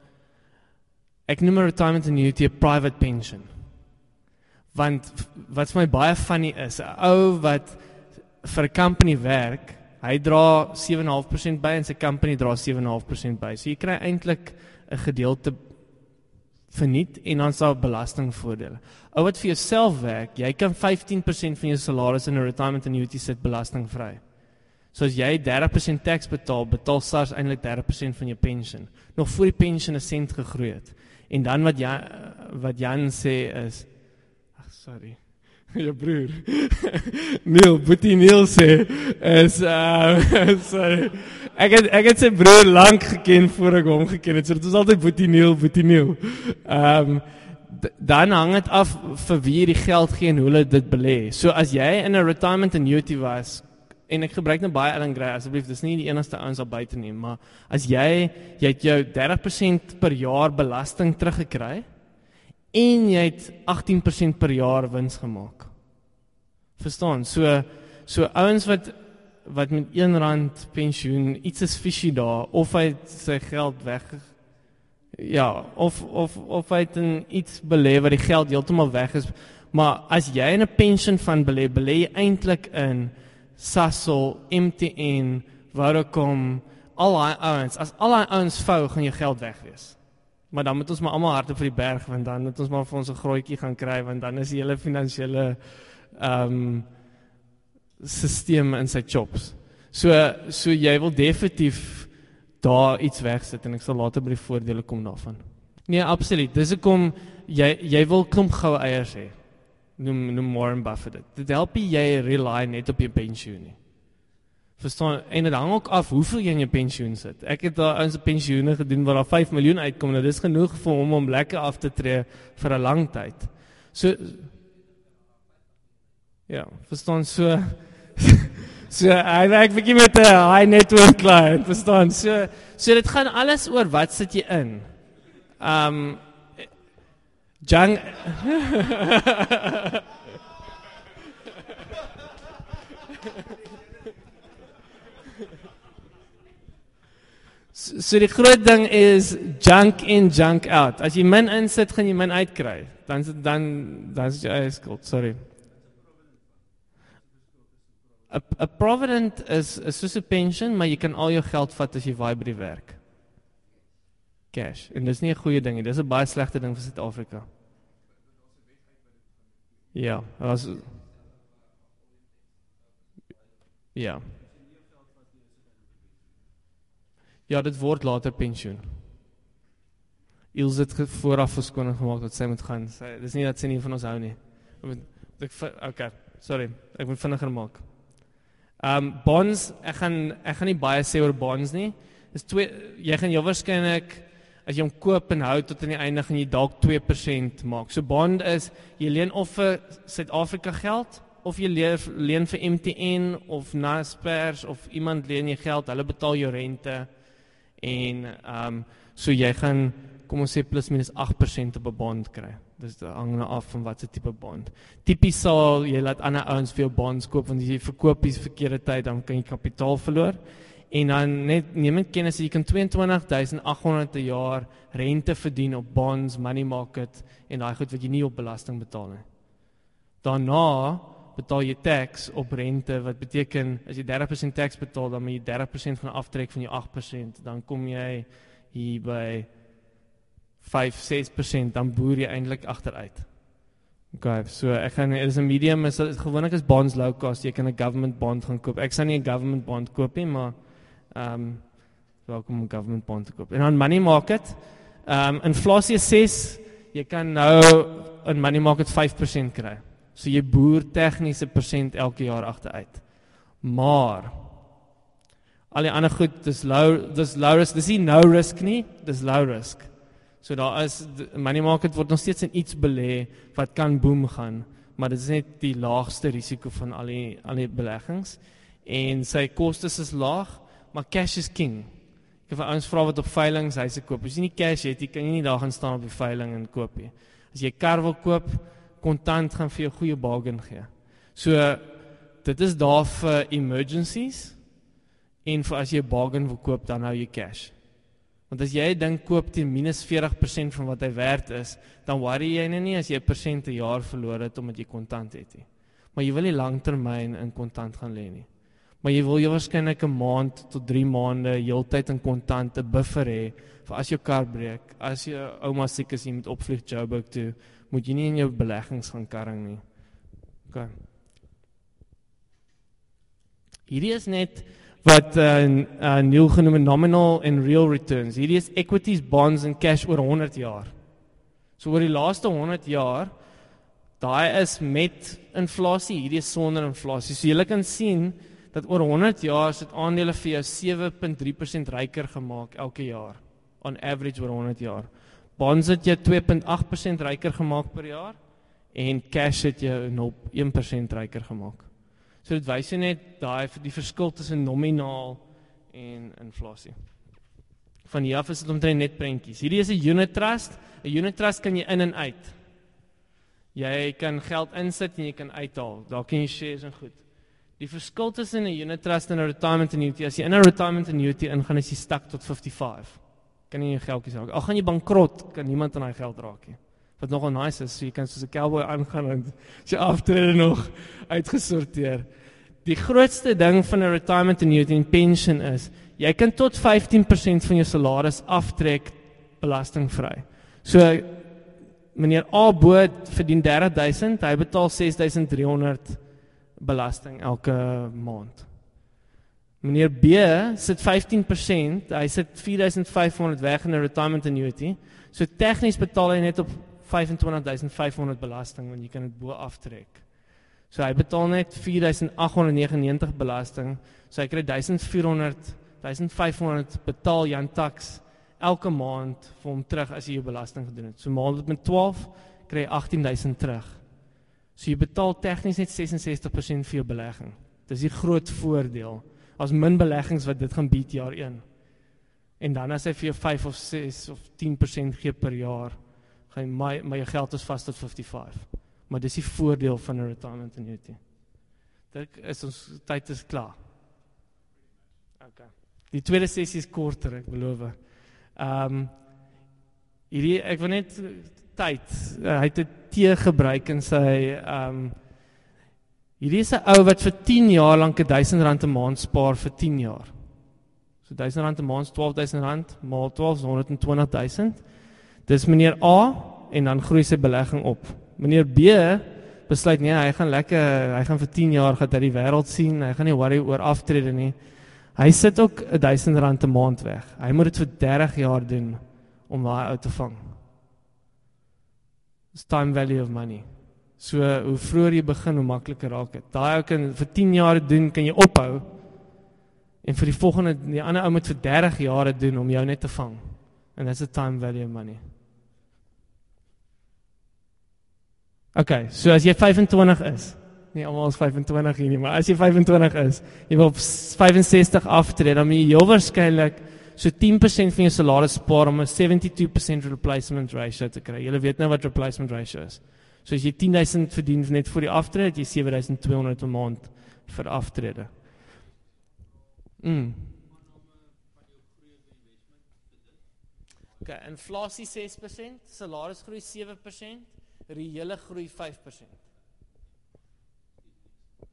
ek noem 'n retirement annuity 'n private pension. Want wat vir my baie funny is, 'n ou wat vir 'n company werk, hy dra sewe komma vyf persent by en sy company dra sewe komma vyf persent by. So jy kry eintlik 'n gedeelte verniet en dan sal belastingvoordele. Ou wat vir jouself werk, jy kan vyftien persent van jou salaris in 'n retirement annuity sit belastingvry. So as jy dertig persent tax betaal, betaal SARS eintlik dertig persent van jou pensioen. Nog voor die pensioen 'n sent gegroei het. En dan wat Jan, wat Jan sê is, ag sorry, jou broer, Neil, Boetie Neil sê, is, uh, sorry, ek het, ek het sy broer lang geken voor ek hom geken het, so dit is altyd Boetie Neil, Boetie Neil. Um, d- dan hang het af vir wie die geld gee en hoe hulle dit belê. So as jy in 'n retirement annuity was, en ek gebruik nou baie Ellen Gray, asseblief, dis nie die enigste ouens daar buite nie, maar as jy, jy het jou dertig persent per jaar belasting teruggekry, en jy het agtien persent per jaar wins gemaak. Verstaan? So, so ouens wat, wat met een rand pensioen, iets is fishy daar, of hy het sy geld weg, ja, of, of, of hy het in iets belê waar die geld heeltemal weg is, maar as jy in 'n pension fund belê, belê jy eintlik in Sasol, M T N, Vodacom, al die ouens, as al die ouens vou, gaan jou geld weg wees. Maar dan moet ons maar almal hard op vir die berg, want dan moet ons maar vir ons 'n grootjie gaan kry, want dan is die hele finansiële um, stelsel in sy chops. So, so jy wil definitief daar iets wegsit, en ek sal later by die voordele kom daarvan. Nee, absoluut, dis hoekom jy, jy wil klomp goue eiers hê. Noem, noem Warren Buffett dit. Dit help nie jy rely net op jou pensioen nie. Verstaan, en dit hang ook af hoeveel jy in jou pensioen sit. Ek het daar ons pensioene gedoen waar daar vyf miljoen uitkom, nou dis genoeg vir hom om lekker af te tree vir 'n lang tyd. So, ja, verstaan, so, so, hy werk bietjie met 'n high network client, verstaan, so, so dit gaan alles oor wat sit jy in. Um, Jang, so, so die groot ding is junk in, junk out. As jy min insit, gaan jy min uitkry. Dan dan dan is jy eie skuld, sorry. 'n provident is, is soos 'n pension, maar jy kan al jou geld vat as jy waai by die werk. Cash. En dis nie 'n goeie ding nie. Dis 'n baie slegte ding vir Suid-Afrika. Ja, as ja. Ja, dit word later pensioen. Ilse het vooraf verskoning gemaak dat sy moet gaan. Sy, dis nie dat sy nie van ons hou nie. Ek, okay, sorry, ek moet vinniger maak. Um, bonds, ek gaan, ek gaan nie baie sê oor bonds nie. Dis twee, jy gaan jou waarskynlik, as jy hom koop en hou tot aan die einde, gaan jy dalk twee persent maak. So bond is, jy leen of vir Suid-Afrika geld, of jy leen, leen vir M T N, of Naspers, of iemand leen jy geld, hulle betaal jou rente, en um, so jy gaan, kom ons sê plus minus agt persent op 'n bond kry. Dis hang nou af van wat se tipe bond. Tipies sal jy laat ander ouens vir jou bonds koop, want as jy verkoop die verkeerde tyd, dan kan jy kapitaal verloor. En dan net neem in kennis, jy kan twee en twintig tuisend agt honderd per jaar rente verdien op bonds, money market, en daai goed wat jy nie op belasting betaal nie. Daarna betaal jy tax op rente, wat beteken, as jy dertig persent tax betaal, dan moet jy dertig persent van aftrek van jou agt persent, dan kom jy hier by vyf, ses persent, dan boer jy eintlik agteruit. Okay, so ek gaan, dit is 'n medium, is gewoonlik is bonds low cost, jy kan 'n government bond gaan koop. Ek sal nie 'n government bond koop nie, maar um, welkom om 'n government bond te koop. En dan money market, um, inflasie is ses, jy kan nou in money market vyf persent kry. So jy boer tegnies 'n persent elke jaar agteruit. Maar al die ander goed, dis low, dis low risk, dis nie no risk nie, dis low risk. So daar is, money market word nog steeds in iets belê wat kan boom gaan, maar dit is net die laagste risiko van al die, al die beleggings. En sy kostes is laag, maar cash is king. Ek het vir ouens vra wat op veilings huise koop. As jy nie cash het, jy kan jy nie daar gaan staan op die veiling en koop nie. As jy 'n kar wil koop, kontant gaan vir jou goeie bargain gee. So dit is daar vir emergencies en vir as jy 'n bargain wil koop, dan hou jy cash. Want as jy 'n ding koop teen minus veertig persent van wat hy werd is, dan worry jy nie as jy 'n persent 'n jaar verloor het omdat jy kontant het nie. Maar jy wil nie langtermyn in kontant gaan lê nie. Maar jy wil jy waarskynlik 'n maand tot drie maande heeltyd in kontant 'n buffer hê vir as jou kar breek, as jou ouma siek is, jy moet opvlieg Joburg toe, moet jy nie in jou beleggings gaan karring nie. Okay. Hierdie is net wat uh, uh, Neil genoem nominal and real returns. Hierdie is equities, bonds en cash oor honderd jaar. So oor die laaste honderd jaar, daai is met inflasie, hierdie is sonder inflasie. So jy kan sien dat oor honderd jaar sit aandele vir jou sewe komma drie persent ryker gemaak elke jaar, on average oor honderd jaar. Bonds het jou twee komma agt persent ryker gemaak per jaar, en cash het jou nul komma een persent ryker gemaak. So dit wys jy net daai die verskil tussen nominaal en inflasie. Van hier af is dit omtrent net prentjies. Hierdie is 'n unit trust. 'n Unit trust kan jy in en uit. Jy kan geld insit en jy kan uithaal. Daar kan jy shares en goed. Die verskil tussen 'n unit trust en 'n retirement annuity, as jy in 'n retirement annuity ingaan, is jy stuck tot vyfty-vyf. Kan jy jou geldjies raak. Al gaan jy bankrot, kan niemand aan daai geld raak nie. Wat nogal nice is, so jy kan soos 'n cowboy aangaan en jy aftrede nog uitgesorteer. Die grootste ding van 'n retirement annuity en pension is, jy kan tot vyftien persent van jou salaris aftrek belastingvry. So, meneer A Boot verdien dertig duisend, hy betaal ses duisend drie honderd belasting elke maand. Meneer B sit vyftien persent, hy sit vier duisend vyf honderd weg in 'n retirement annuity, so tegnies betaal hy net op vyf en twintig duisend vyf honderd belasting, want jy kan dit bo aftrek. So hy betaal net vier duisend agt honderd negenennegentig belasting, so hy kry duisend vier honderd, duisend vyf honderd betaal Jan tax elke maand vir hom terug as jy jou belasting gedoen het. So maal dit met twaalf, kry jy agtien duisend terug. So jy betaal tegnies net ses en sestig persent vir jou belegging. Dis die groot voordeel. As min beleggings wat dit gaan bied jaar een. En dan as hy vir jou vyf of ses of tien persent gee per jaar, gaan jy, maar, maar jou geld is vast tot vyfty-vyf. Maar dis die voordeel van 'n retirement annuity. Dit is ons tyd is klaar. Okay. Die tweede sessie is korter, ek beloof. Um, hierdie, ek wil net tyd, uh, hy het 'n tee gebruik in sy, um, hierdie is 'n ou wat vir tien jaar lank duisend rand 'n maand spaar vir tien jaar. So duisend rand 'n maand, twaalf duisend rand, maal twaalf is honderd en twintig duisend. Dis meneer A, en dan groei sy belegging op. Meneer B besluit, nee, hy gaan lekker, hy gaan vir tien jaar, gaat hy die wêreld sien, hy gaan nie worry oor aftrede nie. Hy sit ook duisend rand 'n maand weg. Hy moet dit vir dertig jaar doen, om daai uit te vang. It's time value of money. So, hoe vroeër jy begin, hoe makliker raak het. Daai ou kan vir tien jaar doen, kan jy ophou, en vir die volgende, die ander ou moet vir dertig jaar doen, om jou net te vang. And that's the time value of money. Okay, so as jy vyfentwintig is, nie almal is vyfentwintig hier nie, maar as jy vyfentwintig is, jy wil op vyfensestig aftree, dan moet jy heel waarskynlik so tien persent van jou salaris spaar om 'n seventy-two percent replacement ratio te kry. Julle weet nou wat replacement ratio is. So as jy tien duisend verdien net voor die aftrede, het jy sewe duisend twee honderd 'n maand vir aftrede. Mm. Okay, inflasie ses persent, salarisgroei sewe persent, reële groei vyf persent.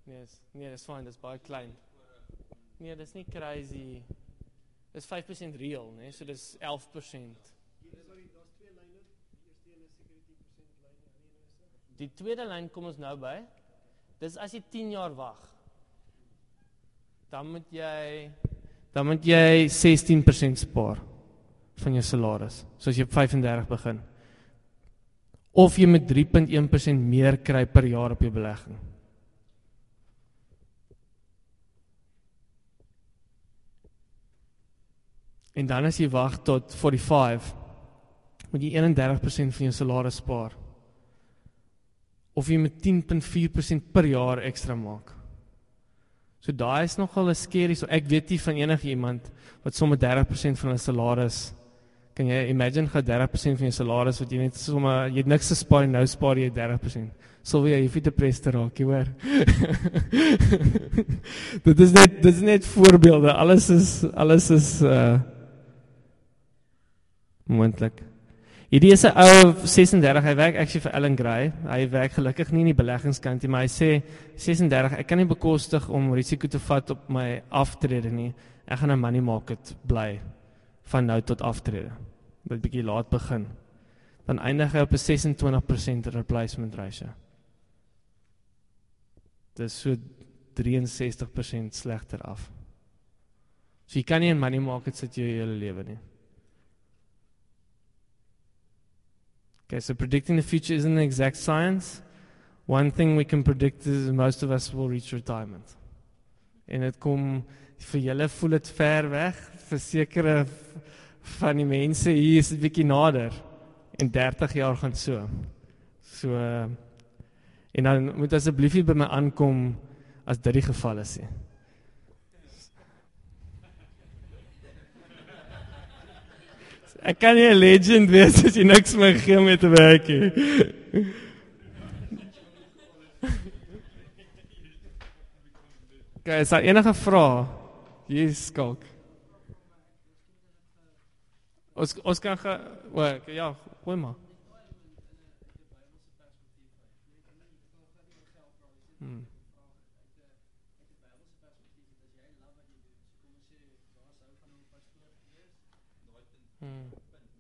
Nee, is, nee, dis fine, dis baie klein. Nee, dis nie crazy. Dis vyf persent real, nee, so dis elf persent. Die tweede lyn kom ons nou by. Dis as jy tien jaar wag. Dan moet jy dan moet jy sestien persent spaar van jou salaris. So as jy op vyf en dertig begin. Of jy met drie komma een persent meer kry per jaar op jou belegging. En dan as jy wag tot vyf, moet jy een en dertig persent van jou salaris spaar. Of jy met tien komma vier persent per jaar ekstra maak. So daai is nogal 'n scary, so ek weet nie van enige iemand wat sommer dertig persent van hulle salaris, kan jy imagine gou dertig persent van jou salaris wat jy net sommer, jy het niks te spaar en nou spaar jy dertig persent. Sal jy jy te pres te raak, jy hoor. dit is net dit is net voorbeelde. Alles is alles is uh moontlik. Hierdie is 'n ou ses en dertig, hy werk actually vir Ellen Gray. Hy werk gelukkig nie in die beleggingskant nie, maar hy sê ses en dertig, ek kan nie bekostig om risiko te vat op my aftrede nie. Ek gaan 'n money market bly van nou tot aftrede. Dit bietjie laat begin. Dan eindig hy op 'n ses en twintig persent replacement ratio. Dis so drie en sestig persent slegter af. So jy kan nie in money market sit jou hele lewe nie. Okay, so predicting the future isn't an exact science. One thing we can predict is most of us will reach retirement. En dit kom, vir julle voel dit ver weg, vir sekere van die mense hier is dit bietjie nader. En dertig jaar gaan so. So, uh, en dan moet asseblief nie by my aankom as dit die geval is nie. Ek kan nie 'n legend wees as jy niks my gee om mee te werk nie. Okay, is daar enige vrae? Hier skalk. Ons ons kan ge, well, ja, gooi maar. Hmm. Hmm.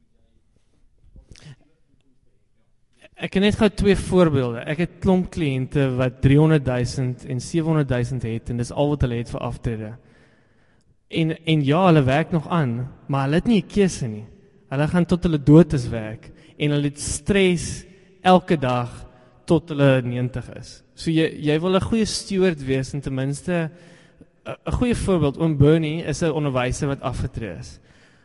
Ek het net gou twee voorbeelde. Ek het klomp kliënte wat driehonderd duisend en sewehonderd duisend het en dis al wat hulle het vir aftrede. En en ja, hulle werk nog aan, maar hulle het nie 'n keuse nie. Hulle gaan tot hulle dood is werk en hulle het stres elke dag tot hulle negentig is. So jy jy wil 'n goeie steward wees en ten minste 'n goeie voorbeeld. Oom Bernie is 'n onderwyser wat afgetree is.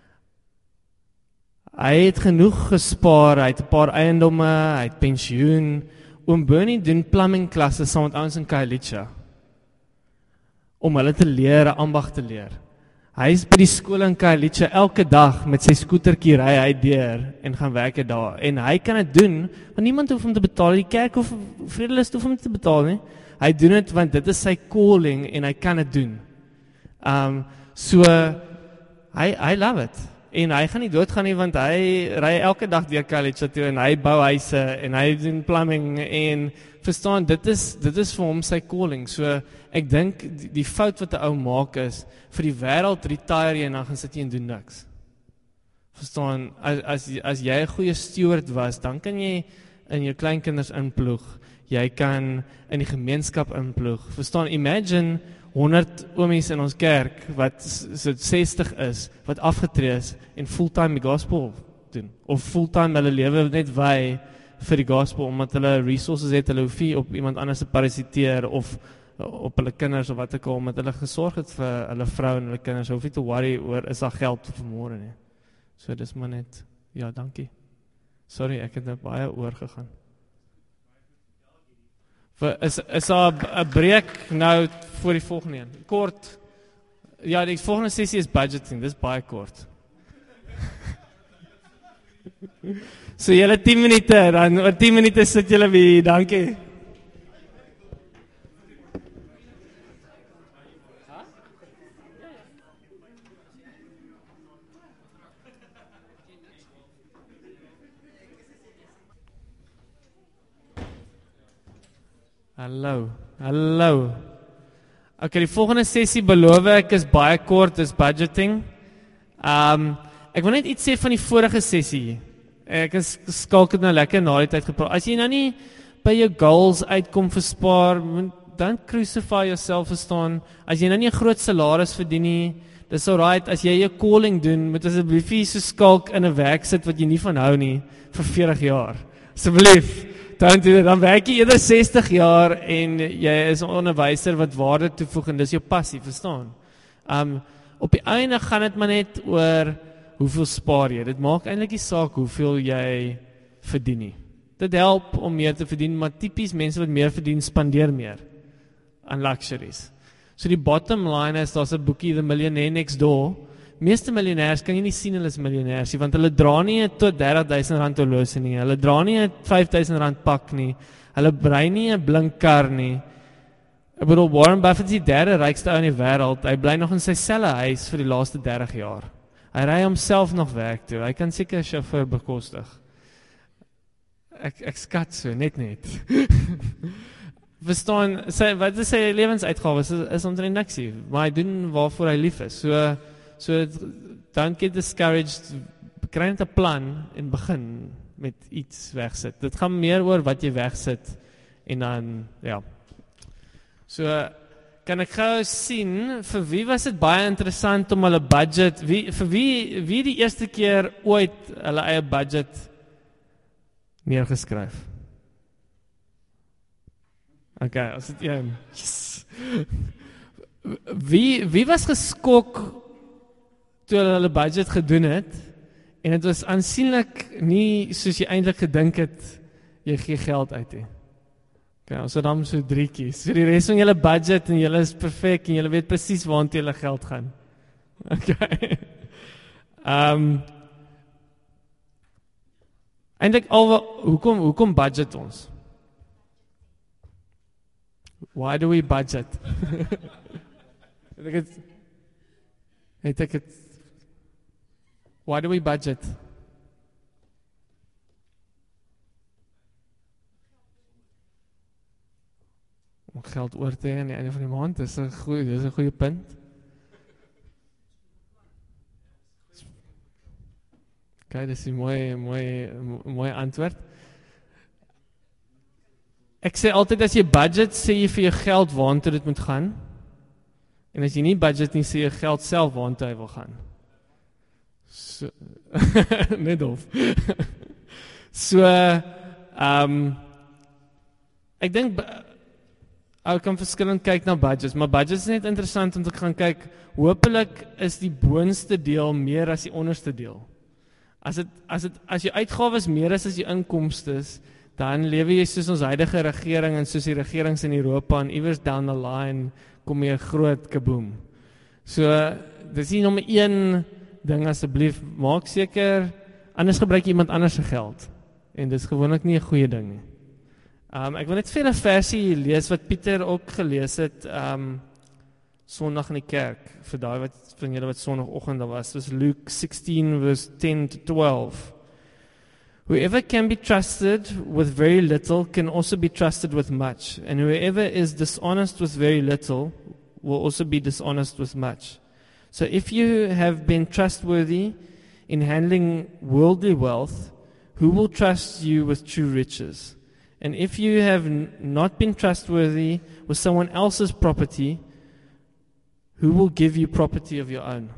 Hy het genoeg gespaar, hy het 'n paar eiendomme, hy het pensioen. Oom Bernie doen plumbing klasse saam met ouens in Khayelitsha om hulle te leer, 'n ambag te leer. Hy is by die skool in Khayelitsha elke dag met sy skootertjie ry hy deur en gaan werk hy daar. En hy kan dit doen, want niemand hoef hom te betaal. Die kerk hoef Vredelus hoef hom te betaal nie. Hy doen dit want dit is sy calling en hy kan dit doen. Um so hy hy love it. En hy gaan nie doodgaan nie, want hy ry elke dag deur Khayelitsha toe en hy bou huise en hy doen plumbing en verstaan, dit is dit is vir hom sy calling. So ek dink die, die fout wat 'n ou maak is vir die wêreld retire jy en dan gaan sit jy en doen niks. Verstaan, as as as jy 'n goeie steward was, dan kan jy in jou kleinkinders inploeg. Jy kan in die gemeenskap inploeg. Verstaan, imagine honderd oomies in ons kerk wat so sestig is, wat afgetree is en fulltime die gospel doen. Of fulltime hulle lewe net wy vir die gospel, omdat hulle resources het, hulle hoef nie op iemand anders te parasiteer of op hulle kinders of wat ek al, omdat hulle gesorg het vir hulle vrou en hulle kinders, hoef nie te worry oor is daar geld vir môre nie. So dis maar net, ja, dankie. Sorry, ek het nou baie oor gegaan. Vir, is is daar 'n breek nou voor die volgende een? Kort. Ja, die volgende sessie is budgeting, dis baie kort. So julle tien minute, dan oor tien minute sit julle weer, dankie. Hallo, hallo. Okay, die volgende sessie beloof ek is baie kort, is budgeting. Um, ek wil net iets sê van die vorige sessie. Ek is skalk het nou lekker na die tyd gepraat. As jy nou nie by jou goals uitkom vir spaar, dan crucify yourself, verstaan. As jy nou nie 'n groot salaris verdien nie, dis alright. As jy jou calling doen, moet asseblief nie so skalk in 'n werk sit wat jy nie van hou nie vir veertig jaar. Asseblief. Dan, dan werk jy eerder sestig jaar en jy is 'n onderwyser wat waarde toevoeg en dis jou passie, verstaan? Um, op die einde gaan dit maar net oor hoeveel spaar jy. Dit maak eintlik nie saak hoeveel jy verdien nie. Dit help om meer te verdien, maar tipies mense wat meer verdien, spandeer meer aan luxuries. So die bottom line is, daar's 'n boekie, The Millionaire Next Door. Meeste miljonêers kan jy nie sien hulle is miljonêers nie, want hulle dra nie 'n tot dertig duisend rand horlosie nie, hulle dra nie 'n vyf duisend rand pak nie, hulle bly nie 'n blink kar nie. Ek bedoel, Warren Buffett is die derde rykste ou in die wêreld, hy bly nog in sy selfe huis vir die laaste dertig jaar. Hy ry homself nog werk toe, hy kan seker 'n sjofeur bekostig. Ek, ek skat so, net net. Verstaan, sy, wat is sy lewensuitgawes, is, is omtrent niksie, maar hy doen waarvoor hy lief is, so... So, don't get discouraged, kry net 'n plan en begin met iets wegsit. Dit gaan meer oor wat jy wegsit en dan, ja. So, kan ek gou sien, vir wie was dit baie interessant om hulle budget, wie, vir wie, wie die eerste keer ooit hulle eie budget neergeskryf? Okay, as dit een, yes. Wie, wie was geskok toe hulle hulle budget gedoen het, en het was aansienlik nie soos jy eintlik gedink het, jy gee geld uit he. Okay, ons het dan so drie kies, so die rest van julle budget, en julle is perfect, en julle weet precies waant julle geld gaan. Okay. Um, eintlik al, hoekom, hoekom budget ons? Why do we budget? het ek het, het ek het, Why do we budget? Om geld oor te hê aan die einde van die maand, dis 'n goeie, dis 'n goeie punt. Okay, dis 'n mooi, mooi, mooi antwoord. Ek sê altyd as jy budget, sê jy vir jou geld waartoe dit moet gaan. En as jy nie budget nie, sê jy geld self waartoe hy wil gaan. So, net of. so, um, ek dink, ek kan verskillend kyk na budgets, maar budgets is net interessant om te gaan kyk, hoopelik is die boonste deel meer as die onderste deel. As het, as het, as jou uitgawes meer is as jou inkomstes, dan lewe jy soos ons huidige regering en soos die regerings in Europa en iewers down the line kom jy 'n groot kaboom. So, dis nie nommer een ding asseblief, maak seker, anders gebruik iemand anders se geld. En dis gewoonlik nie 'n goeie ding nie. Um, ek wil net vir 'n versie lees wat Pieter ook gelees het, um, Sondag in die kerk, vir daai wat van julle wat Sondagoggend daar was. Dis Luke sixteen verse ten to twelve. Whoever can be trusted with very little can also be trusted with much, and whoever is dishonest with very little will also be dishonest with much. So if you have been trustworthy in handling worldly wealth, who will trust you with true riches? And if you have n- not been trustworthy with someone else's property, who will give you property of your own?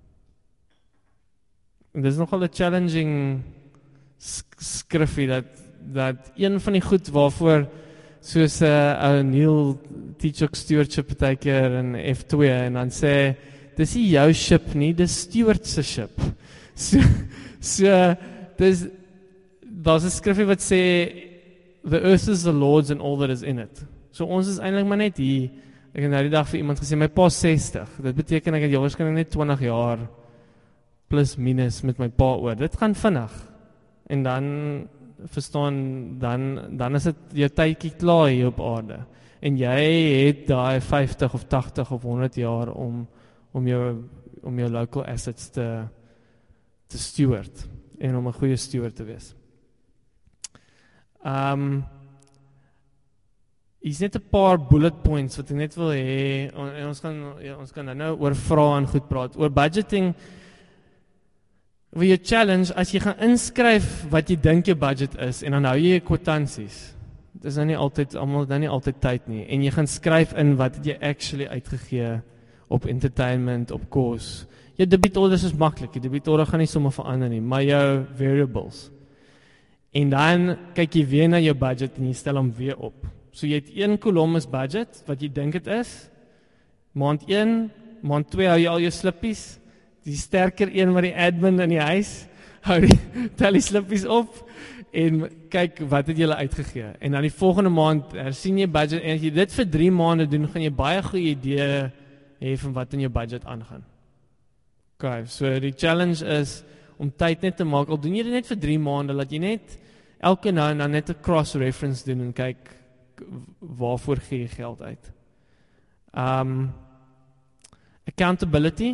En dis nogal 'n challenging sk- skrifgie dat dat een van die goed waarvoor soos 'n uh, Neil teach ook stewardship baie keer in F twee en dan sê dis nie jou ship nie, dis steward se ship. So so dis daar's 'n skrifgie wat sê the earth is the Lord's and all that is in it. So ons is eintlik maar net hier. Ek het nou die dag vir iemand gesê, my pa is sestig. Dit beteken ek het jou waarskynlik net twintig jaar plus minus met my pa oor. Dit gaan vinnig. En dan verstaan, dan dan is dit jou tydjie klaar hier op aarde. En jy het daai vyftig of tagtig of honderd jaar om om jou om jou local assets te te steward en om 'n goeie steward te wees. Um hier's net 'n paar bullet points wat ek net wil hê, en ons kan, ja, ons kan nou oor vrae en goed praat. Oor budgeting, wil jou challenge, as jy gaan inskryf wat jy dink jou budget is, en dan hou jy jou kwitansies. Dit is nou nie altyd, almal het nou nie altyd tyd nie, en jy gaan skryf in wat het jy actually uitgegee op entertainment, op kos. Jou debietorders is maklik, jou debietorde gaan nie sommer verander nie, maar jou variables. En dan kyk jy weer na jou budget en jy stel hom weer op. So jy het een kolom is budget, wat jy dink het is. Maand een, maand twee hou jy al jou slippies. Die sterker een met die admin in die huis, hou die, tel die slippies op en kyk wat het jy uitgegee. En dan die volgende maand hersien jy budget, en as jy dit vir drie maande doen, gaan jy baie goeie idee hê van wat in jou budget aangaan. Okay, so die challenge is om tyd net te maak, al doen jy dit net vir drie maande, laat jy net elke nou en dan net 'n cross-reference doen en kyk waarvoor gee jy geld uit. Um, accountability.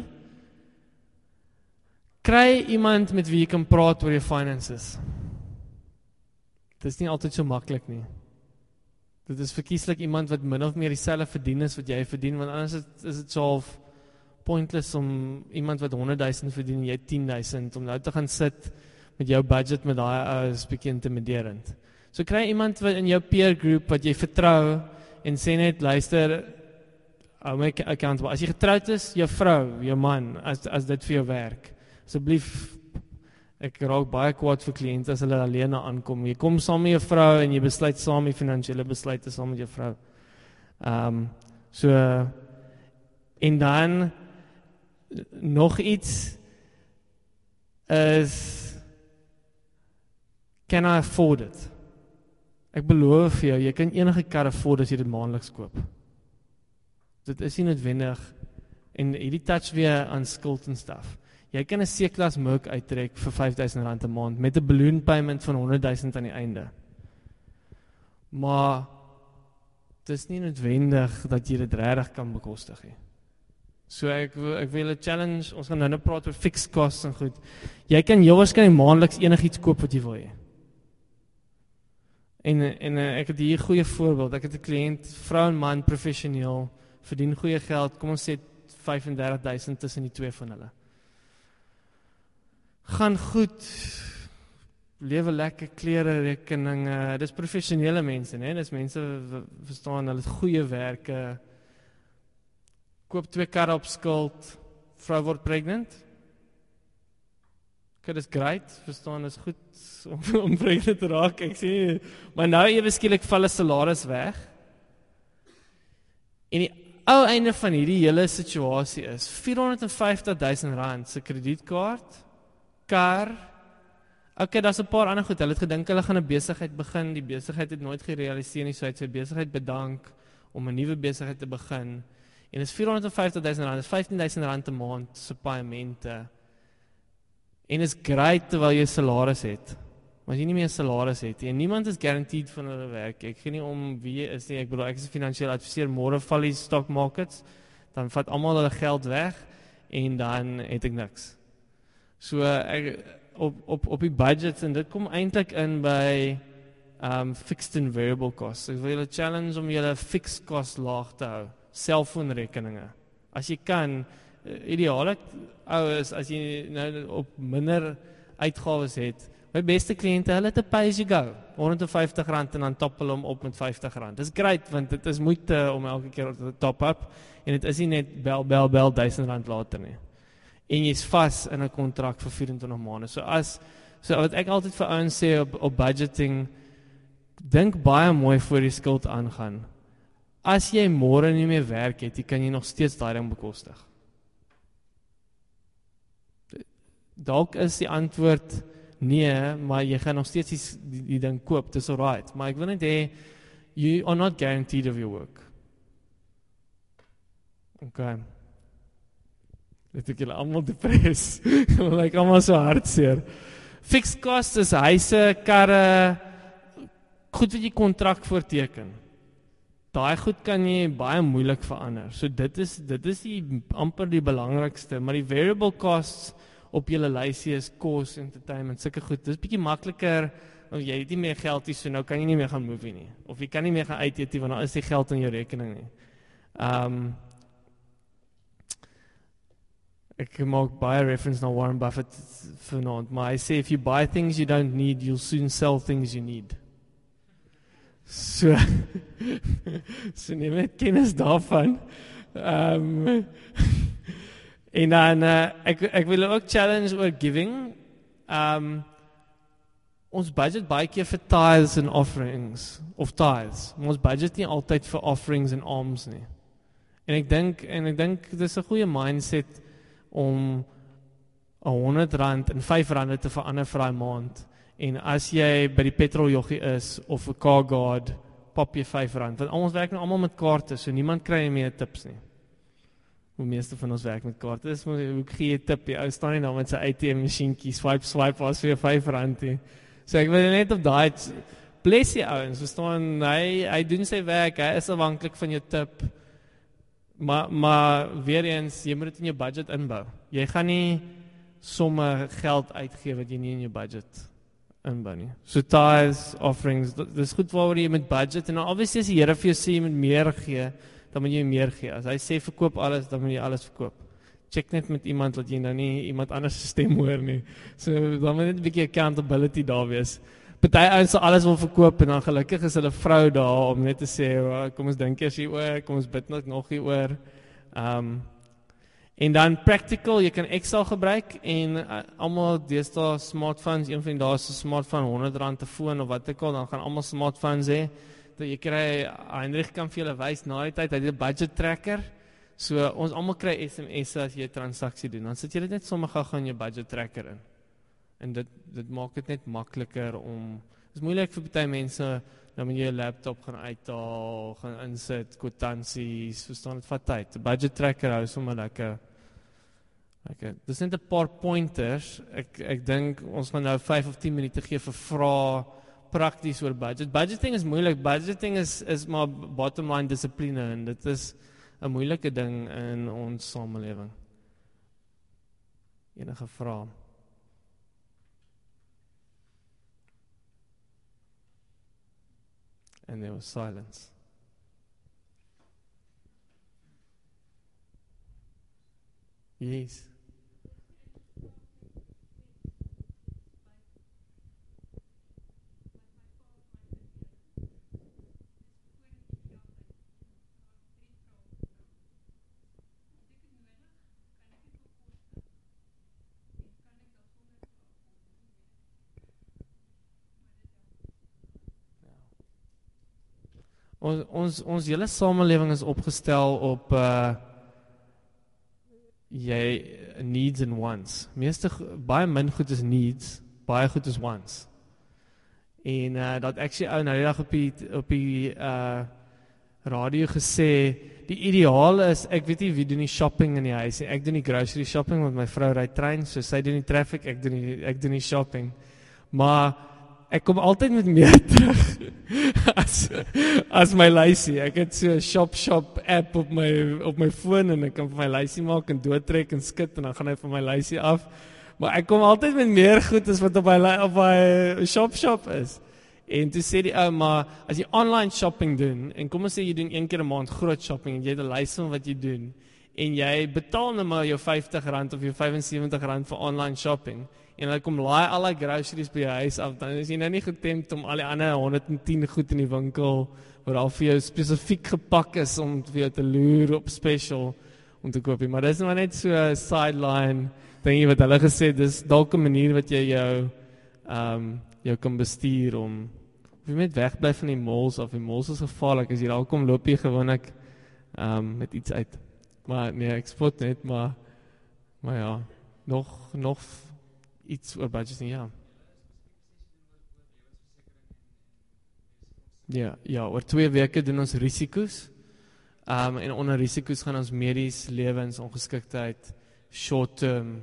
Kry iemand met wie jy kan praat oor jou finances. Dit is nie altyd so maklik nie. Dit is verkieslik iemand wat min of meer dieselfde verdien is wat jy verdien, want anders is dit half pointless om iemand wat honderdduisend verdien en jy tienduisend, om nou te gaan sit met jou budget met daai ou is bietjie intimiderend. So kry iemand wat in jou peer group wat jy vertrou en sê net, luister, hou my accountable. As jy getroud is, jou vrou, jou man, as, as dit vir jou werk, asseblief, ek raak baie kwaad vir kliënte as hulle alleen aankom. Jy kom saam met jou vrou en jy besluit saam die finansiële besluite saam met jou vrou. Um, so, en dan, nog iets is, can I afford it? Ek beloof vir jou, jy kan enige kar afford as jy dit maandeliks koop. Dit is nie noodwendig, en hierdie touch weer aan skuld en stuff. Jy kan 'n C-klas Merc uittrek vir vyf duisend rand 'n maand, met 'n balloon payment van honderd duisend aan die einde. Maar, dit is nie noodwendig dat jy dit regtig kan bekostig nie. So ek, ek wil 'n challenge, ons gaan nou nou praat oor fixed costs en goed. Jy kan heel waarskynlik maandeliks enigiets koop wat jy wil hê. En, en ek het hier 'n goeie voorbeeld, ek het 'n kliënt, vrou en man, professioneel, verdien goeie geld, kom ons sê vyf en dertig duisend tussen die twee van hulle. Gaan goed, lewe lekker, klere, rekeninge, dis professionele mense, né? Dis mense, verstaan, hulle het goeie werke, koop twee karre op skuld, vrou word pregnant. Okay, dis great, verstaan, dis goed om, om pregnant te raak, ek sê, maar nou ewe skielik val 'n salaris weg. En die ou einde van hierdie hele situasie is vierhonderd en vyftig duisend rand se kredietkaart, kar. Okay, daar's 'n paar ander goed. Hulle het gedink hulle gaan 'n besigheid begin, die besigheid het nooit gerealiseer nie, so hy het sy besigheid bedank om 'n nuwe besigheid te begin. En dis vierhonderd en vyftig duisend rand, dis vyftien duisend rand 'n maand se paemente. En is great terwyl jy salaris het. Maar as jy nie meer salaris het, en niemand is guaranteed van hulle werk. Ek gee nie om wie jy is nie, ek bedoel, ek is 'n finansiële adviseur, môre val die stock markets, dan vat almal hulle geld weg, en dan het ek niks. So, ek, op, op, op die budgets, en dit kom eintlik in by um, fixed and variable costs. Ek wil julle challenge om julle fixed cost laag te hou, selfoonrekeninge. As jy kan, ideaal ou is, as jy nou op minder uitgawes het, my beste kliënte, hulle het 'n pay as you go, honderd en vyftig rand, en dan top hulle hom op met vyftig rand. Dis great, want dit is moeite om elke keer te top up, en dit is nie net bel, bel, bel, duisend rand later nie. En jy is vas in 'n kontrak vir vyf en twintig maande. So as, so wat ek altyd vir ouens sê op, op budgeting, dink baie mooi voor die skuld aangaan. As jy môre nie meer werk het, kan jy nog steeds daai ding bekostig. Dalk is die antwoord nee, maar jy gaan nog steeds die, die, die ding koop, dis alright. Maar ek wil net hê, you are not guaranteed of your work. Okay. Dit ek julle allemaal depres. Like allemaal so hartseer. Fixed costs is huise, karre, goed wat jy kontrak voorteken. Daai goed kan jy baie moeilik verander. So dit is, dit is die, amper die belangrikste, maar die variable costs op julle lysie is kos, entertainment, sulke goed. Dit is bietjie makliker of jy het nie meer geld nie, so nou kan jy nie meer gaan movie nie. Of jy kan nie meer gaan uit eet nie, want nou is die geld in jou rekening nie. Um, ek maak baie reference na Warren Buffett vanaand, maar hy sê, if you buy things you don't need, you'll soon sell things you need. So, so neem net kennis daarvan. Um, en dan, uh, ek, ek wil ook challenge oor giving. Um, ons budget baie keer vir tithes and offerings, of tithes. Ons budget nie altyd vir offerings en alms nie. En ek dink, en ek dink, dit is 'n goeie mindset om honderd rand en vyf rande te verander vir daai maand. En as jy by die petroljoggie is, of 'n car guard, pop jy vyf rand. Want ons werk nou almal met kaarte, so niemand kry meer tips nie. Hoe meeste van ons werk met kaarte. Dis hoe gee jy tip, die ou staan nie daar met sy A T M-masjienkie, swipe, swipe, was vir vyf rand nie. So ek wil net op daai, bless die ouens, verstaan, hy, hy doen sy werk, hy is afhanklik van jou tip, maar, maar weer eens, jy moet dit in jou budget inbou. Jy gaan nie somme geld uitgee wat jy nie in jou budget inbou nie. So tithes, offerings, dit is goed waaroor jy met budget, en obviously as die Here vir jou sê jy moet meer gee, dan moet jy meer gee. As hy sê verkoop alles, dan moet jy alles verkoop. Check net met iemand dat jy nou nie iemand anders stem hoor nie. So dan moet net 'n bietjie accountability daar wees. Party ouens sal alles wil verkoop en dan gelukkig is hulle vrou daar om net te sê, oh, kom ons dink eers hieroor, kom ons bid net nog hieroor. Um, en dan practical, jy kan Excel gebruik en uh, almal deesdae smartphones, een van daar is 'n smartphone, honderd rand 'n foon of wat ek al, dan gaan almal smartphones hê. Dat jy kry, Heinrich kan vir julle wys na die tyd, hy het 'n budget tracker. So ons almal kry S M S as jy 'n transaksie doen. Dan sit jy dit net sommer gou in jou budget tracker in. En dit dit maak dit net makliker om. Dit is moeilik vir baie mense, dan moet jy 'n laptop gaan uithaal, gaan insit, kwitansies, verstaan dit vat tyd. 'n Budget tracker hou sommer lekker. Lekker. Dis net 'n paar pointers. Ek ek dink ons gaan nou vyf of tien minute gee vir vrae prakties oor budget. Budgeting is moeilik. Budgeting is is maar bottom line dissipline en dit is 'n moeilike ding in ons samelewing. Enige vrae? And there was silence. Yes. Ons ons ons hele samelewing is opgestel op uh jy needs and wants. Meeste baie min goed is needs, baie goed is wants. En uh dat actually ou nou die dag op die op die uh radio gesê, die ideaal is, ek weet nie wie doen die shopping in die huis nie. Ek doen die grocery shopping want my vrou ry trein, so sy doen die traffic, ek doen die ek doen die shopping. Maar ek kom altyd met meer terug as as my lysie. Ek het so 'n shop shop app op my op my foon en ek kan vir my lysie maak en doodtrek en skit en dan gaan hy van my lysie af. Maar ek kom altyd met meer goed as wat op my op my shop shop is. En toe sê die ou, maar as jy online shopping doen en kom ons sê jy doen een keer 'n maand groot shopping en jy het 'n lys van wat jy doen en jy betaal net maar jou vyftig rand of jou vyf en sewentig rand vir online shopping. En hulle kom laai al die groceries by jou huis af, dan is jy nou nie getempt om al die ander honderd en tien goed in die winkel, wat al vir jou spesifiek gepak is, om vir jou te loer op special, om te koop. Maar dit is maar net so 'n sideline, denk jy wat hulle gesê, dis dalk 'n manier wat jy jou, um, jou kan bestuur, om, of jy met wegbly van die malls, of die malls is gevaarlik, as jy daar kom, loop jy gewoon ek, um, met iets uit. Maar nee, ek spot net, maar, maar ja, nog, nog, iets oor budgeting, ja. Ja, ja, oor twee weke doen ons risiko's. Um, en onder risiko's gaan ons medies, lewens, ongeskiktheid, short term.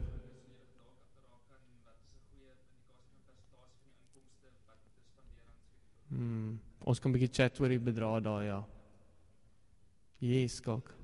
Hmm, ons kan 'n bietjie chat oor die bedrae daar, ja. Yes, Kalk.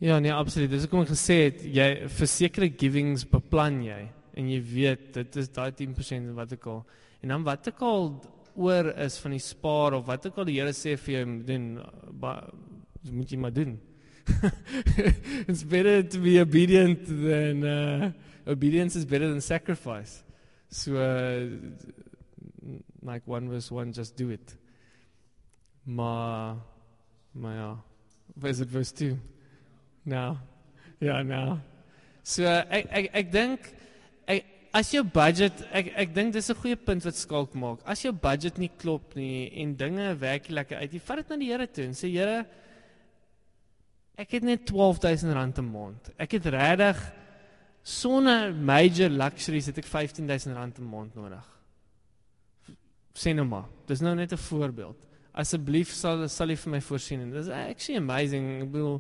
Ja, nee, absoluut. Dis hoekom ek gesê het, jy vir sekere givings beplan jy en jy weet dit is daai tien persent wat ek al. En dan wat ek al oor is van die spaar of wat ek al die Here sê vir jou moet doen, ba, moet jy maar doen. It's better to be obedient than uh, obedience is better than sacrifice. So uh, like one verse one, just do it. Maar maar ja, wat is it verse two? Nou, ja, nou. So, ek, ek, ek dink, ek, as jou budget, ek, ek dink dis 'n goeie punt wat Skalk maak, as jou budget nie klop nie, en dinge werk nie lekker uit, jy vat dit na die Here toe, en sê, Here, ek het net twaalf duisend rand 'n maand, ek het regtig, sonder major luxuries, het ek vyftien duisend rand 'n maand nodig. Sê nou maar, dis nou net 'n voorbeeld, asseblief sal, sal jy vir my voorsien, en dis actually amazing, ek bedoel,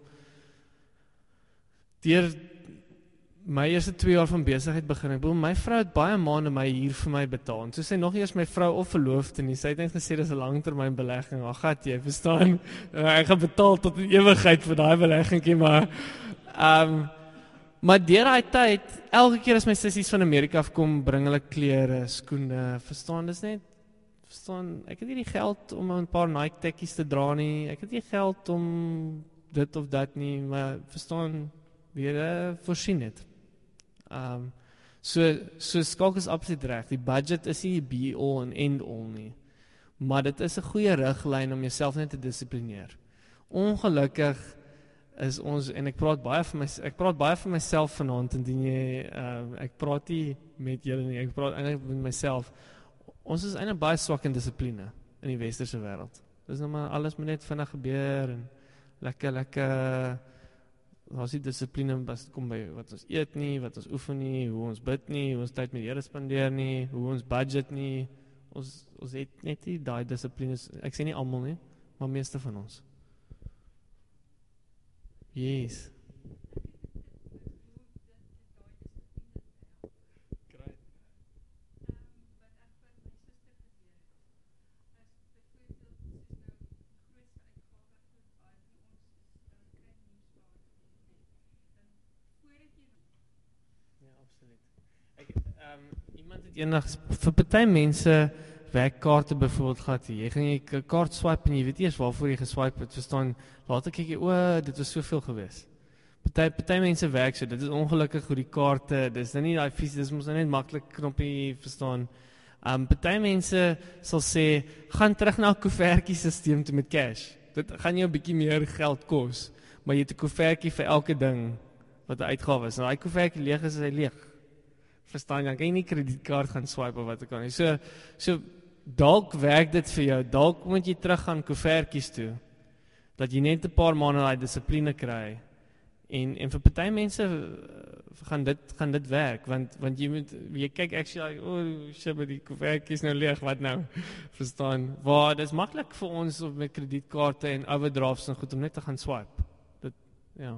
deur my eerste twee jaar van besigheid begin, ek bedoel, my vrou het baie maande my hier vir my betaal, en so sy nog eers my vrou of verloofde nie, sy het net gesê, dis 'n langtermyn belegging, ag gat jy, verstaan, ek gaan betaal tot in ewigheid vir daai beleggingkie, maar, um, maar deur daai tyd, elke keer as my sissies van Amerika afkom, bring hulle klere, skoene, verstaan, dis net, verstaan, ek het nie die geld om 'n paar Nike tekkies te dra nie, ek het nie geld om dit of dat nie, maar verstaan, die Here voorsien het. Um, so, so Skalk is absoluut reg, die budget is nie be all and end all nie, maar dit is 'n goeie riglyn om jouself net te dissiplineer. Ongelukkig is ons, en ek praat baie vir my, ek praat baie vir myself vanaand, indien jy, uh, ek praat nie met julle nie, ek praat eintlik met myself, ons is eintlik baie swak in dissipline, in die westerse wêreld. Dis nou maar, alles moet net vinnig gebeur, en lekker, lekker, daar is die dissipline, as dit kom by wat ons eet nie, wat ons oefen nie, hoe ons bid nie, hoe ons tyd met die Here spandeer nie, hoe ons budget nie, ons, ons het net nie daai dissiplines, ek sê nie almal nie, maar meeste van ons. Yes. Iemand het eendag, vir party mense werk kaarte byvoorbeeld gehad, jy gaan jy kaart swipe en jy weet eers waarvoor jy geswipe het, verstaan, later kyk jy, o, dit was soveel gewees. Party, party mense werk so, dit is ongelukkig hoe die kaarte, dit is nou nie die visie, dit is ons net maklik knoppie, verstaan. Um, party mense sal sê, gaan terug na 'n koevertjie sisteem toe met cash. Dit gaan jou 'n bietjie meer geld kos, maar jy het 'n koevertjie vir elke ding wat 'n uitgawe is. Nou daai koevertjie leeg is, is hy leeg. Verstaan, dan kan jy nie kredietkaart gaan swipe of wat ek kan nie. So, so dalk werk dit vir jou, dalk moet jy terug gaan koevertjies toe, dat jy net 'n paar maande daai dissipline kry, en, en vir party mense uh, gaan dit, gaan dit werk, want, want jy moet, jy kyk actually, oh shit, die koevertjies nou leeg, wat nou, verstaan, waar, dit is maklik vir ons met kredietkaarte en overdrafts en goed, om net te gaan swipe, dit, ja.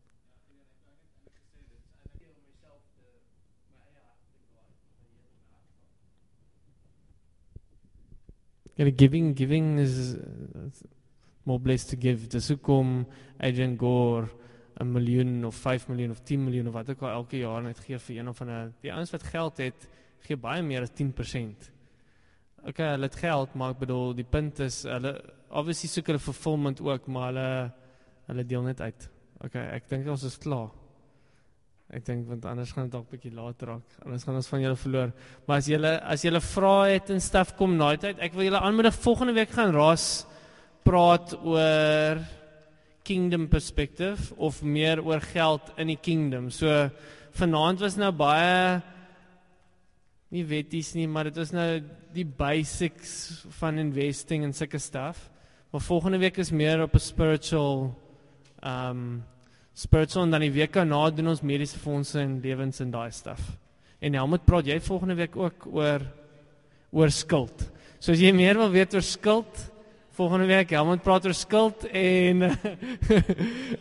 Yeah, giving, giving is uh, more blessed to give. Dis hoekom Adrian Gore een miljoen of vyf miljoen of tien miljoen of wat ook al elke jaar net gee vir een of ander, die ouens wat geld het, gee baie meer as tien persent. Ok, hulle het geld, maar ek bedoel, die punt is, hulle, obviously soek hulle fulfillment ook, maar hulle, hulle deel net uit. Ok, ek dink ons is klaar. Ek dink, want anders gaan het ook 'n bietjie later raak, anders gaan ons van julle verloor. Maar as julle, as julle vrae het en stuff, kom na die tyd. Ek wil julle aanmoedig, volgende week gaan Ras praat oor kingdom perspective, of meer oor geld in die kingdom. So, vanaand was nou baie, nie wetties nie, maar dit was nou die basics van investing en sulke stuff. Maar volgende week is meer op 'n spiritual, um, spiritual, en dan die week daarna doen ons mediese fondse en lewens en daai stuff. En Helmut, praat jy volgende week ook oor, oor skuld. So as jy meer wil weet oor skuld, volgende week, Helmut praat oor skuld, en,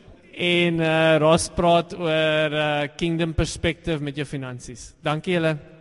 en uh, Ras praat oor uh, kingdom perspective met jou finansies. Dankie julle.